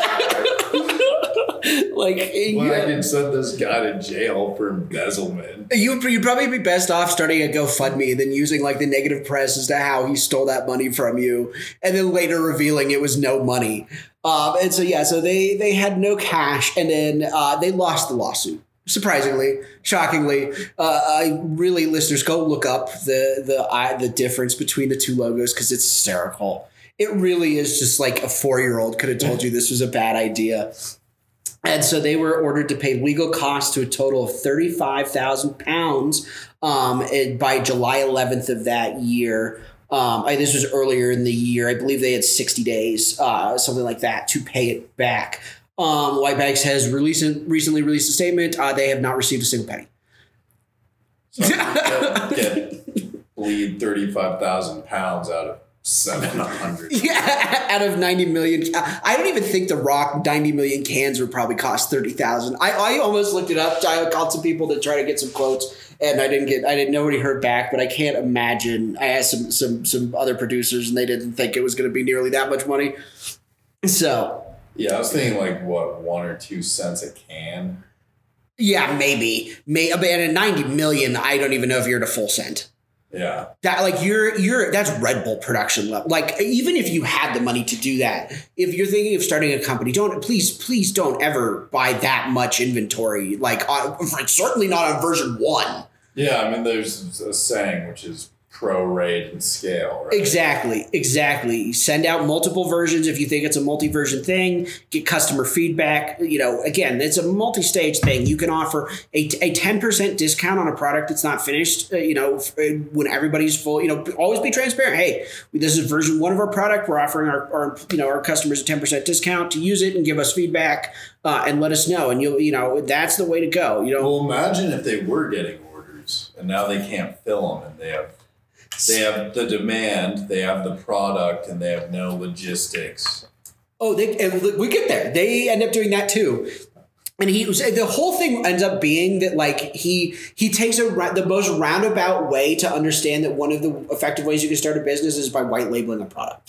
Like, I can send this guy to jail for embezzlement. You'd probably be best off starting a GoFundMe and then using like the negative press as to how he stole that money from you, and then later revealing it was no money. And so they had no cash, and then they lost the lawsuit. Surprisingly, shockingly, listeners, go look up the difference between the two logos because it's hysterical. It really is just like a 4-year-old could have told you this was a bad idea. And so they were ordered to pay legal costs to a total of £35,000 by July 11th of that year. This was earlier in the year. I believe they had 60 days, something like that, to pay it back. Whitebags has recently released a statement. They have not received a single penny. So bleed 35,000 pounds out of 700. Yeah, out of 90 million. I don't even think the Rock 90 million cans would probably cost 30,000. I almost looked it up. I called some people to try to get some quotes, and nobody heard back. But I can't imagine. I asked some other producers, and they didn't think it was going to be nearly that much money. So. Yeah, I was thinking like, what, 1 or 2 cents a can? Yeah, maybe. And at 90 million, I don't even know if you're at a full cent. Yeah. That like that's Red Bull production level. Like even if you had the money to do that, if you're thinking of starting a company, please don't ever buy that much inventory. Like certainly not on version 1. Yeah, I mean there's a saying which is prorate and scale, right? Exactly. Send out multiple versions if you think it's a multi-version thing. Get customer feedback. Again, it's a multi-stage thing. You can offer a 10% discount on a product that's not finished. When everybody's full. Always be transparent. Hey, this is version 1 of our product. We're offering our customers a 10% discount to use it and give us feedback and let us know. And that's the way to go. Well, imagine if they were getting orders and now they can't fill them, and they have the demand, they have the product, and they have no logistics. Oh, we get there. They end up doing that too. And the whole thing ends up being that like he takes the most roundabout way to understand that one of the effective ways you can start a business is by white labeling a product.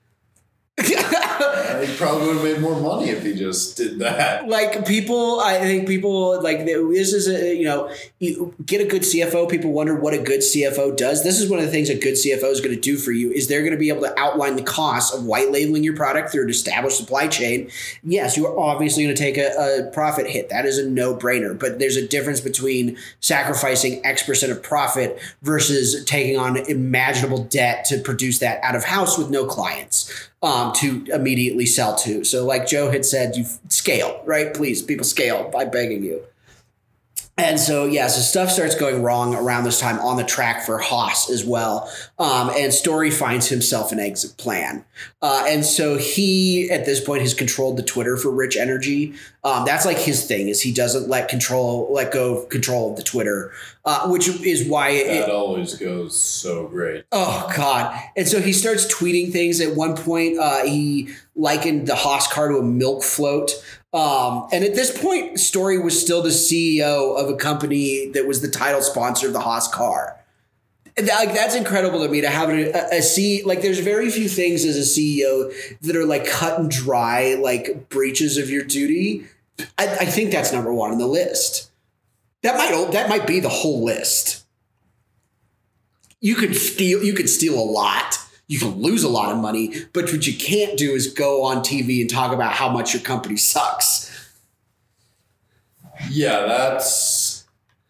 He probably would have made more money if he just did that. I think people like this is you get a good CFO. People wonder what a good CFO does. This is one of the things a good CFO is going to do for you is they're going to be able to outline the costs of white labeling your product through an established supply chain. Yes, you are obviously going to take a profit hit. That is a no-brainer. But there's a difference between sacrificing X% of profit versus taking on imaginable debt to produce that out of house with no clients. To immediately sell to. So like Joe had said, you scale, right? Please, people scale by begging you. And so, so stuff starts going wrong around this time on the track for Haas as well. And Story finds himself an exit plan. And so he, at this point, has controlled the Twitter for Rich Energy. That's like his thing, is he doesn't let go of control of the Twitter, which is why that always goes so great. Oh, God. And so he starts tweeting things. At one point, he likened the Haas car to a milk float. And at this point, Story was still the CEO of a company that was the title sponsor of the Haas car. And that's incredible to me, to have there's very few things as a CEO that are like cut and dry, like breaches of your duty. I think that's number one on the list. That might be the whole list. You could steal a lot. You can lose a lot of money, but what you can't do is go on TV and talk about how much your company sucks. Yeah, that's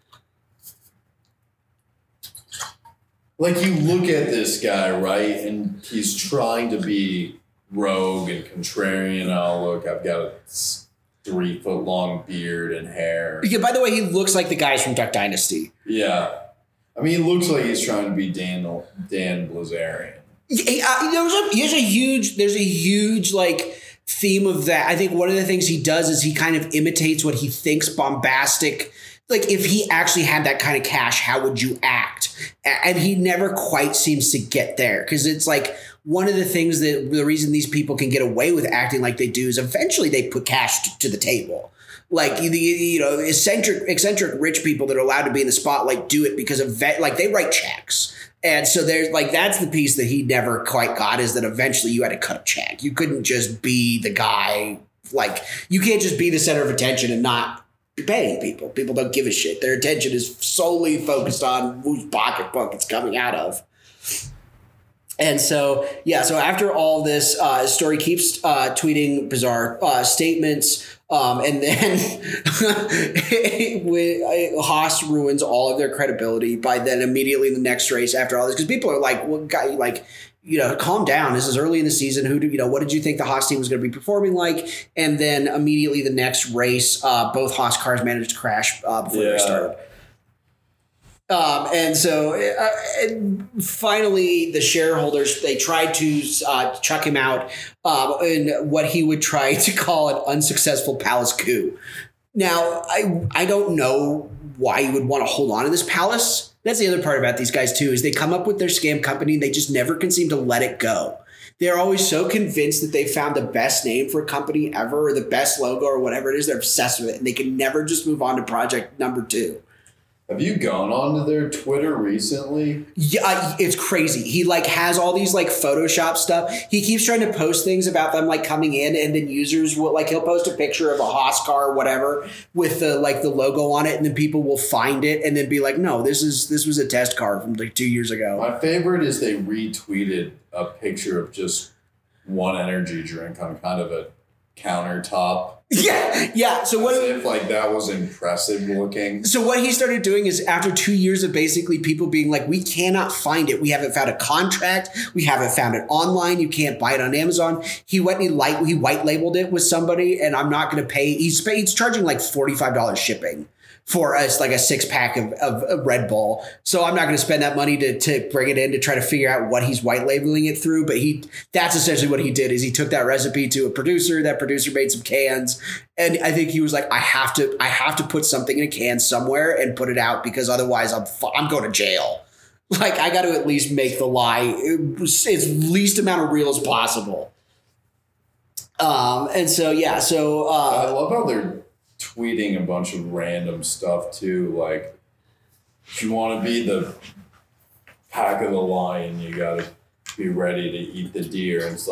like, you look at this guy, right? And he's trying to be rogue and contrarian. Oh, look, I've got a 3-foot long beard and hair. Yeah, by the way, he looks like the guys from Duck Dynasty. Yeah. I mean, he looks like he's trying to be Dan Blazarian. There's a huge like theme of that. I think one of the things he does is he kind of imitates what he thinks bombastic. Like, if he actually had that kind of cash, how would you act? And he never quite seems to get there, because it's like one of the things that the reason these people can get away with acting like they do is eventually they put cash to the table. Like, eccentric rich people that are allowed to be in the spotlight do it because of they write checks. And so there's like, that's the piece that he never quite got, is that eventually you had to cut a check. You couldn't just be the guy. Like, you can't just be the center of attention and not be paying people. People don't give a shit. Their attention is solely focused on whose pocketbook it's coming out of. And so, so after all this, Story keeps tweeting bizarre statements. And then Haas ruins all of their credibility by then immediately in the next race after all this. Because people are like, well, guy, like, calm down. This is early in the season. What did you think the Haas team was going to be performing like? And then immediately the next race, both Haas cars managed to crash before they started. And so finally, the shareholders, they tried to chuck him out in what he would try to call an unsuccessful palace coup. Now, I don't know why you would want to hold on to this palace. That's the other part about these guys, too, is they come up with their scam company and they just never can seem to let it go. They're always so convinced that they found the best name for a company ever, or the best logo or whatever it is. They're obsessed with it, and they can never just move on to project number 2. Have you gone onto their Twitter recently? Yeah, it's crazy. He has all these Photoshop stuff. He keeps trying to post things about them coming in, and then users will he'll post a picture of a Haas car or whatever with the logo on it, and then people will find it and then be like, no, this was a test car from 2 years ago. My favorite is they retweeted a picture of just one energy drink on kind of a countertop. Yeah. So what? As if that was impressive looking. So what he started doing is, after 2 years of basically people being like, we cannot find it. We haven't found a contract. We haven't found it online. You can't buy it on Amazon. He went and he white labeled it with somebody, and I'm not going to pay. He's charging $45 shipping for us, a 6-pack of Red Bull. So I'm not going to spend that money to bring it in to try to figure out what he's white labeling it through. But that's essentially what he did, is he took that recipe to a producer. That producer made some cans. And I think he was like, I have to put something in a can somewhere and put it out, because otherwise I'm going to jail. I got to at least make the lie as least amount of real as possible. And so, I love how they're tweeting a bunch of random stuff too. If you want to be the pack of the lion, you got to be ready to eat the deer. It's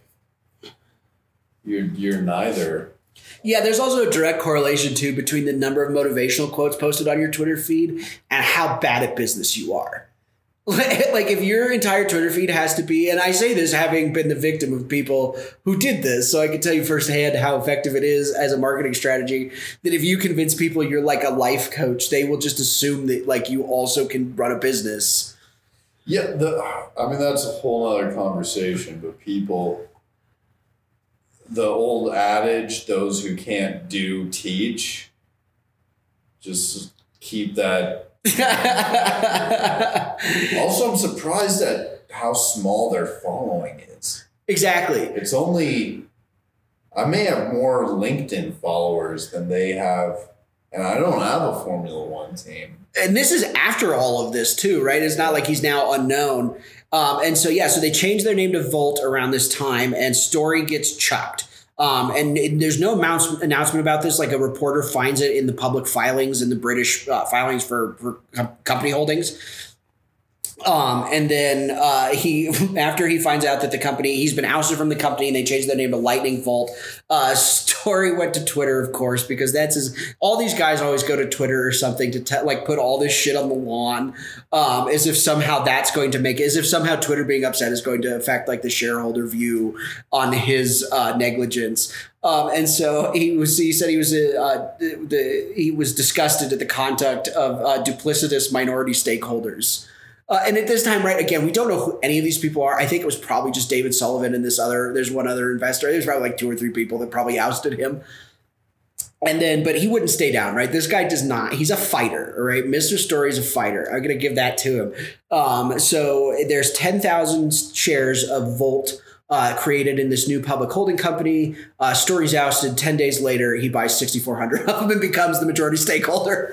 you're neither. Yeah, there's also a direct correlation too between the number of motivational quotes posted on your Twitter feed and how bad at business you are. If your entire Twitter feed has to be, and I say this having been the victim of people who did this, so I can tell you firsthand how effective it is as a marketing strategy, that if you convince people you're a life coach, they will just assume that you also can run a business. Yeah, that's a whole other conversation, but people, the old adage, those who can't do, teach, just keep that. Also, I'm surprised at how small their following is. Exactly. It's only, I may have more LinkedIn followers than they have, and I don't have a Formula One team. And this is after all of this too, right? It's not like he's now unknown. And so they changed their name to Volt around this time, and Story gets chucked. And there's no announcement about this. Like, a reporter finds it in the public filings in the British filings for company holdings. And then after he finds out that the company, he's been ousted from the company and they changed their name to Lightning Volt, Story went to Twitter, of course, because all these guys always go to Twitter or something to put all this shit on the lawn, as if somehow Twitter being upset is going to affect like the shareholder view on his negligence. And so he said he was disgusted at the conduct of duplicitous minority stakeholders. And at this time, right, again, we don't know who any of these people are. I think it was probably just David Sullivan and there's one other investor. There's probably like 2 or 3 people that probably ousted him. But he wouldn't stay down, right? This guy does not. He's a fighter, right? Mr. Story's a fighter. I'm going to give that to him. So there's 10,000 shares of Volt created in this new public holding company. Story's ousted. 10 days later, he buys 6,400 of them and becomes the majority stakeholder.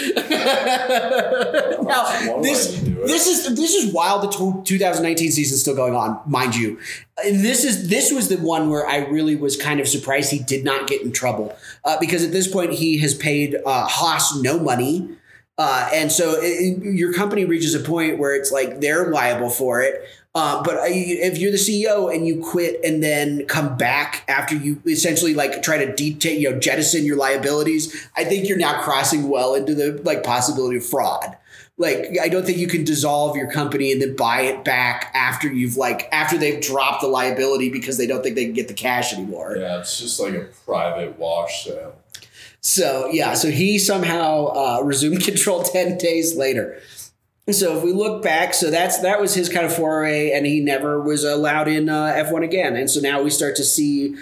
Now, this is while the 2019 season is still going on, mind you. This was the one where I really was kind of surprised he did not get in trouble, because at this point he has paid Haas no money. And so your company reaches a point where it's like they're liable for it. But if you're the CEO and you quit and then come back after you essentially like try to jettison your liabilities, I think you're now crossing well into the like possibility of fraud. Like, I don't think you can dissolve your company and then buy it back after they've dropped the liability because they don't think they can get the cash anymore. Yeah, it's just like a private wash sale. So he somehow resumed control 10 days later. So if we look back, so that was his kind of foray, and he never was allowed in F1 again. And so now we start to see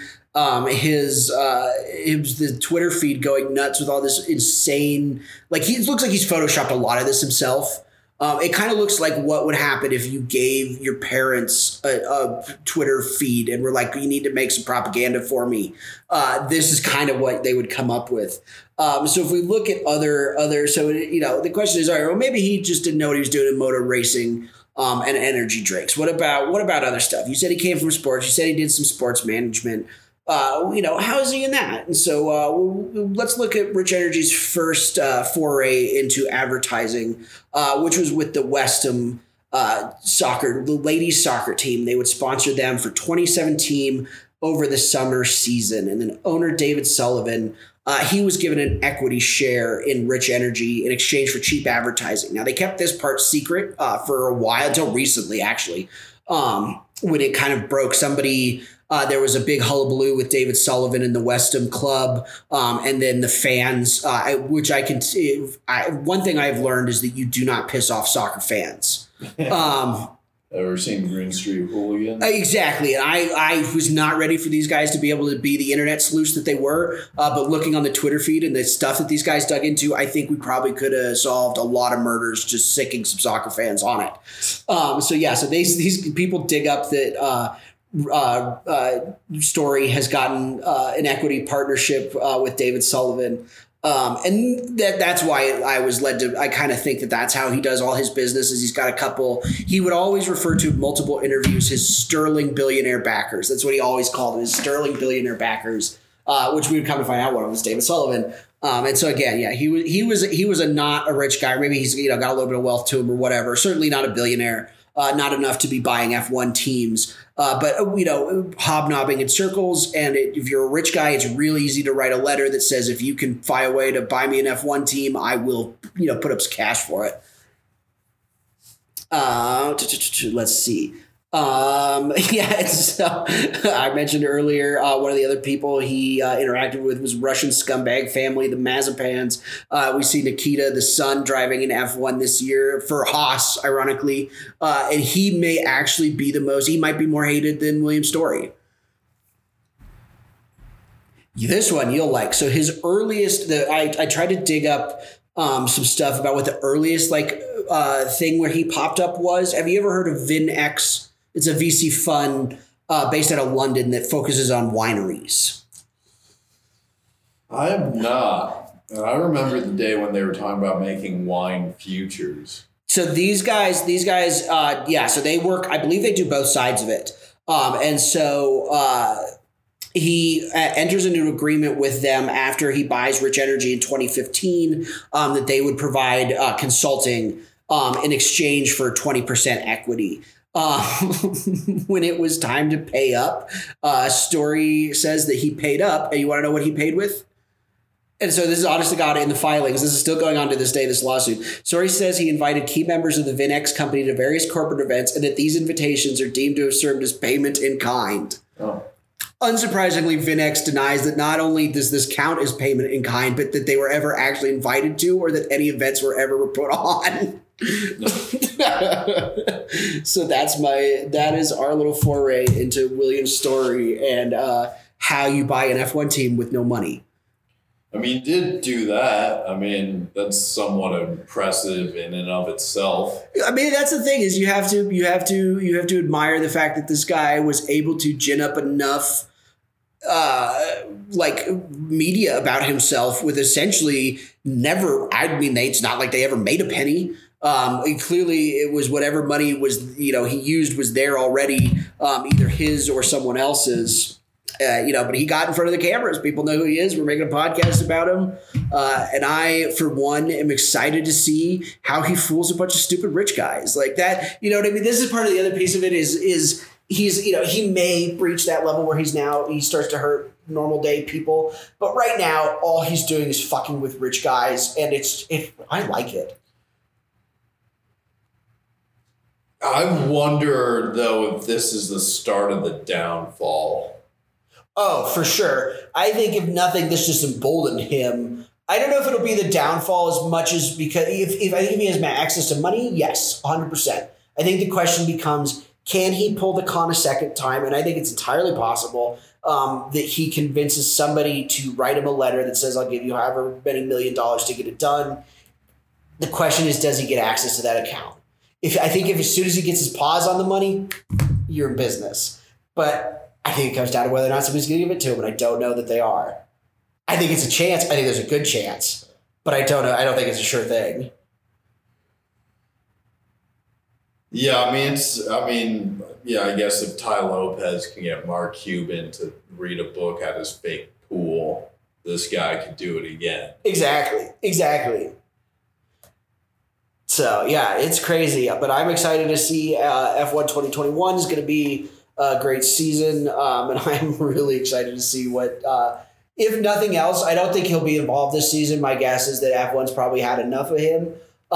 the Twitter feed going nuts with all this insane, like, it looks like he's photoshopped a lot of this himself. It kind of looks like what would happen if you gave your parents a Twitter feed and were like, you need to make some propaganda for me. This is kind of what they would come up with. So if we look at other, so, the question is, all right, well, maybe he just didn't know what he was doing in motor racing and energy drinks. What about other stuff? You said he came from sports. You said he did some sports management. How is he in that? And so let's look at Rich Energy's first foray into advertising, which was with the Westham the ladies soccer team. They would sponsor them for 2017 over the summer season. And then owner David Sullivan, he was given an equity share in Rich Energy in exchange for cheap advertising. Now, they kept this part secret for a while, until recently, actually, when it kind of broke. There was a big hullabaloo with David Sullivan in the Westham club, and then the fans, which I can see. One thing I've learned is that you do not piss off soccer fans. Ever seen Green Street Hooligans? Exactly. And I was not ready for these guys to be able to be the internet sleuths that they were. But looking on the Twitter feed and the stuff that these guys dug into, I think we probably could have solved a lot of murders just sicking some soccer fans on it. So these people dig up that Story has gotten an equity partnership with David Sullivan. And that's why I was led to, I kind of think that's how he does all his business, is he's got a couple, he would always refer to multiple interviews, his sterling billionaire backers. That's what he always called them, his sterling billionaire backers, which we would come to find out one of them was David Sullivan. And so again, yeah, he was not a rich guy. Maybe he's got a little bit of wealth to him or whatever. Certainly not a billionaire. Not enough to be buying F1 teams, but hobnobbing in circles. And if you're a rich guy, it's really easy to write a letter that says, if you can find a way to buy me an F1 team, I will, put up some cash for it. Let's see. So I mentioned earlier, one of the other people he interacted with was Russian scumbag family, the Mazepans. We see Nikita, the son, driving in F1 this year for Haas, ironically. And he may actually be he might be more hated than William Story. This one you'll like. So his earliest, I tried to dig up some stuff about what the earliest thing where he popped up was. Have you ever heard of VinX? It's a VC fund based out of London that focuses on wineries. I have not. I remember the day when they were talking about making wine futures. So these guys, so they work, I believe they do both sides of it. And so he enters into an agreement with them after he buys Rich Energy in 2015 that they would provide consulting in exchange for 20% equity. When it was time to pay up, Story says that he paid up. And you want to know what he paid with? And so this is honest to God in the filings. This is still going on to this day, this lawsuit. Story says he invited key members of the VinX company to various corporate events and that these invitations are deemed to have served as payment in kind. Oh. Unsurprisingly, VinX denies that not only does this count as payment in kind, but that they were ever actually invited to or that any events were ever put on. So that is our little foray into William's story and how you buy an F1 team with no money. I mean, he did do that. I mean, that's somewhat impressive in and of itself. I mean, that's the thing is you have to admire the fact that this guy was able to gin up enough media about himself with essentially never. I mean, it's not like they ever made a penny. Clearly, it was whatever money was he used was there already, either his or someone else's. But he got in front of the cameras. People know who he is. We're making a podcast about him. And I, for one, am excited to see how he fools a bunch of stupid rich guys like that. You know what I mean? This is part of the other piece of it is he's, he may reach that level where he starts to hurt normal day people. But right now, all he's doing is fucking with rich guys. And I like it. I wonder, though, if this is the start of the downfall. Oh, for sure. I think if nothing, this just emboldened him. I don't know if it'll be the downfall as much as because if I think if he has access to money, yes, 100%. I think the question becomes, can he pull the con a second time? And I think it's entirely possible that he convinces somebody to write him a letter that says, I'll give you however many $1 million to get it done. The question is, does he get access to that account? I think as soon as he gets his paws on the money, you're in business. But I think it comes down to whether or not somebody's going to give it to him, and I don't know that they are. I think it's a chance. I think there's a good chance, but I don't know. I don't think it's a sure thing. Yeah, I guess if Ty Lopez can get Mark Cuban to read a book at his fake pool, this guy could do it again. Exactly. So, yeah, it's crazy, but I'm excited to see F1 2021 is going to be a great season, and I'm really excited to see what, if nothing else, I don't think he'll be involved this season. My guess is that F1's probably had enough of him,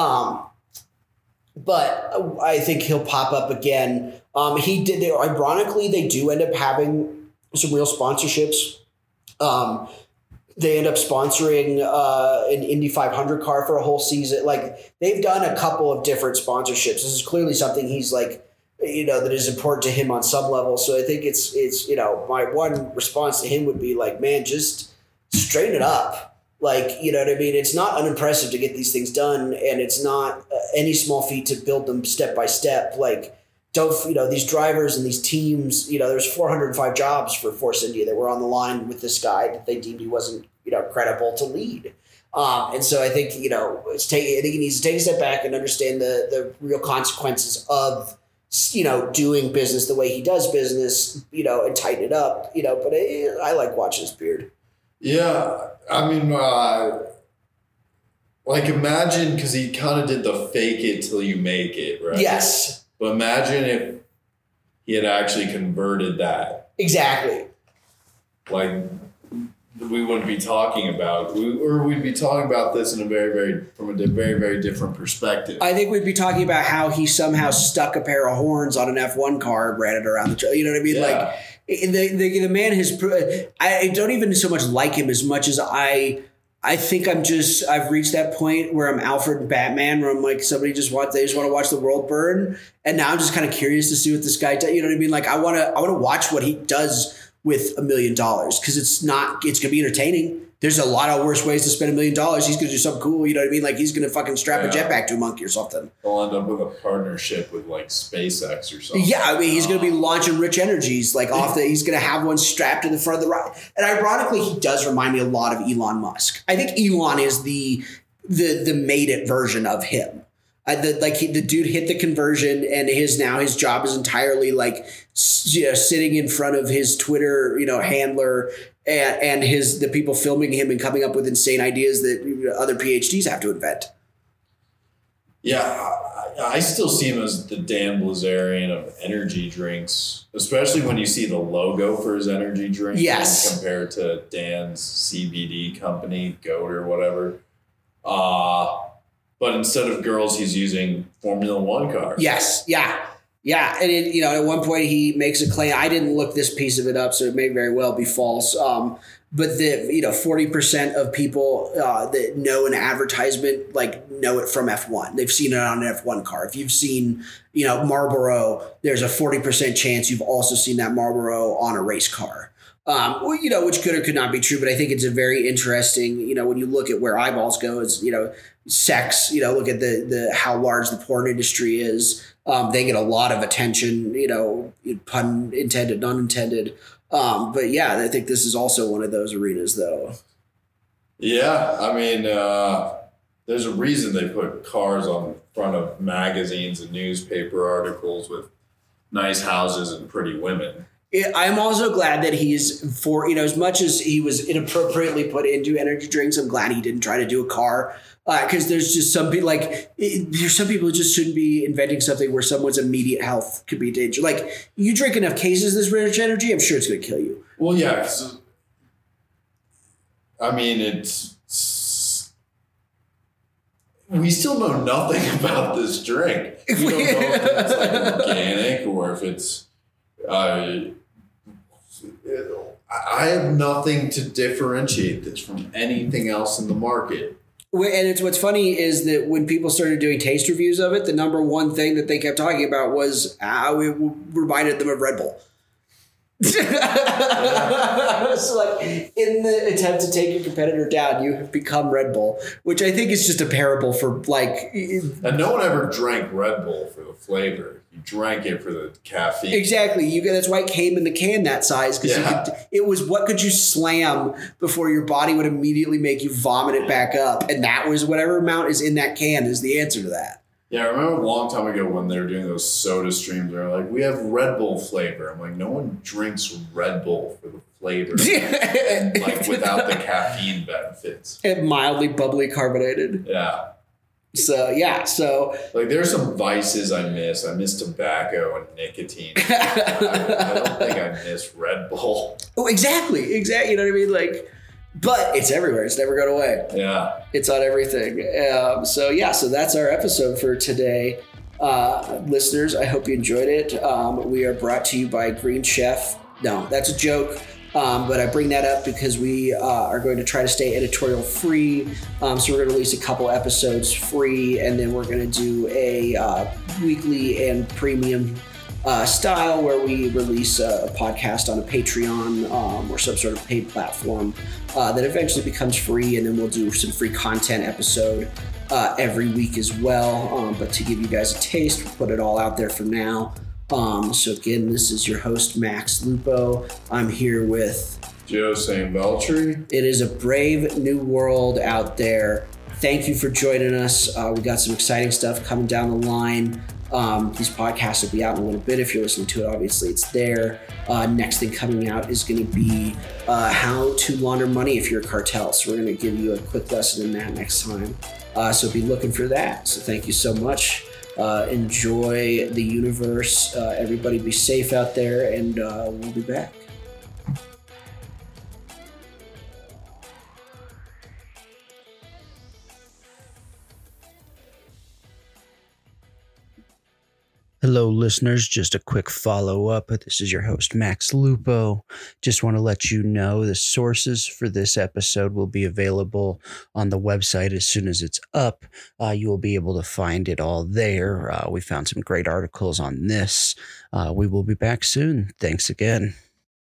but I think he'll pop up again. Ironically, they do end up having some real sponsorships. They end up sponsoring an Indy 500 car for a whole season. Like, they've done a couple of different sponsorships. This is clearly something he's like, that is important to him on some level. So I think it's my one response to him would be like, man, just straighten it up. Like, you know what I mean? It's not unimpressive to get these things done, and it's not any small feat to build them step by step. Like, these drivers and these teams, there's 405 jobs for Force India that were on the line with this guy that they deemed he wasn't, credible to lead. And so I think, I think he needs to take a step back and understand the real consequences of, doing business the way he does business, and tighten it up, but I like watching his beard. Yeah. I mean, imagine, because he kind of did the fake it till you make it, right? Yes. But imagine if he had actually converted that. Exactly. Like, we wouldn't be talking about, we'd be talking about this in a very, very different perspective. I think we'd be talking about how he somehow stuck a pair of horns on an F1 car and ran it around the trail. You know what I mean? Yeah. Like, the man has, I don't even so much like him as much as I think I've reached that point where I'm Alfred and Batman, where I'm like, they just want to watch the world burn. And now I'm just kind of curious to see what this guy does. You know what I mean? Like, I want to watch what he does with $1 million, because it's going to be entertaining. there's a lot of worse ways to spend $1 million. He's going to do something cool. You know what I mean? Like he's going to fucking strap a jetpack to a monkey or something. He'll end up with a partnership with like SpaceX or something. Yeah, I mean, he's going to be launching Rich Energies like he's going to have one strapped to the front of the rocket. And ironically, he does remind me a lot of Elon Musk. I think Elon is the made it version of him. The dude hit the conversion, and his job is entirely like, sitting in front of his Twitter, handler and the people filming him and coming up with insane ideas that other PhDs have to invent. Yeah, I still see him as the Dan Bilzerian of energy drinks, especially when you see the logo for his energy drink. Yes. Compared to Dan's CBD company, GOAT or whatever. But instead of girls, he's using Formula One cars. Yes. Yeah. Yeah. And at one point he makes a claim. I didn't look this piece of it up, so it may very well be false. But 40% of people that know an advertisement know it from F1. They've seen it on an F1 car. If you've seen Marlboro, there's a 40% chance you've also seen that Marlboro on a race car. Which could or could not be true, but I think it's a very interesting. When you look at where eyeballs go, is sex. Look at the how large the porn industry is. They get a lot of attention. Pun intended, unintended. But yeah, I think this is also one of those arenas, though. Yeah, I mean, there's a reason they put cars on front of magazines and newspaper articles with nice houses and pretty women. I'm also glad that he's as much as he was inappropriately put into energy drinks, I'm glad he didn't try to do a car. Because there's just some people there's some people who just shouldn't be inventing something where someone's immediate health could be in danger. Like, you drink enough cases of this Rich Energy, I'm sure it's going to kill you. Well, yeah. I mean, we still know nothing about this drink. We don't know if it's organic or if it's. I have nothing to differentiate this from anything else in the market. And what's funny is that when people started doing taste reviews of it, the number one thing that they kept talking about was how it reminded them of Red Bull. So in the attempt to take your competitor down, you have become Red Bull, which I think is just a parable for And no one ever drank Red Bull for the flavor. You drank it for the caffeine. Exactly. That's why it came in the can that size, because it was what could you slam before your body would immediately make you vomit it back up, and that was whatever amount is in that can is the answer to that. Yeah, I remember a long time ago when they were doing those soda streams, they're like, we have Red Bull flavor. I'm like, no one drinks Red Bull for the flavor. Without the caffeine benefits. And mildly bubbly carbonated. Yeah. So, yeah. There's some vices I miss. I miss tobacco and nicotine. I don't think I miss Red Bull. Oh, exactly. You know what I mean? But it's everywhere. It's never gone away. Yeah. It's on everything. So that's our episode for today. Listeners, I hope you enjoyed it. We are brought to you by Green Chef. No, that's a joke. But I bring that up because we are going to try to stay editorial free. So we're going to release a couple episodes free, and then we're going to do a weekly and premium style where we release a podcast on a Patreon or some sort of paid platform that eventually becomes free, and then we'll do some free content episode every week as well. But to give you guys a taste, we'll put it all out there for now. So again, this is your host, Max Lupo. I'm here with Joe St. Beltry. It is a brave new world out there. Thank you for joining us. We got some exciting stuff coming down the line. These podcasts will be out in a little bit. If you're listening to it, obviously it's there. Next thing coming out is going to be how to launder money if you're a cartel. So we're going to give you a quick lesson in that next time. So be looking for that. So thank you so much. Enjoy the universe. Everybody be safe out there, and we'll be back. Hello, listeners. Just a quick follow-up. This is your host, Max Lupo. Just want to let you know the sources for this episode will be available on the website as soon as it's up. You will be able to find it all there. We found some great articles on this. We will be back soon. Thanks again.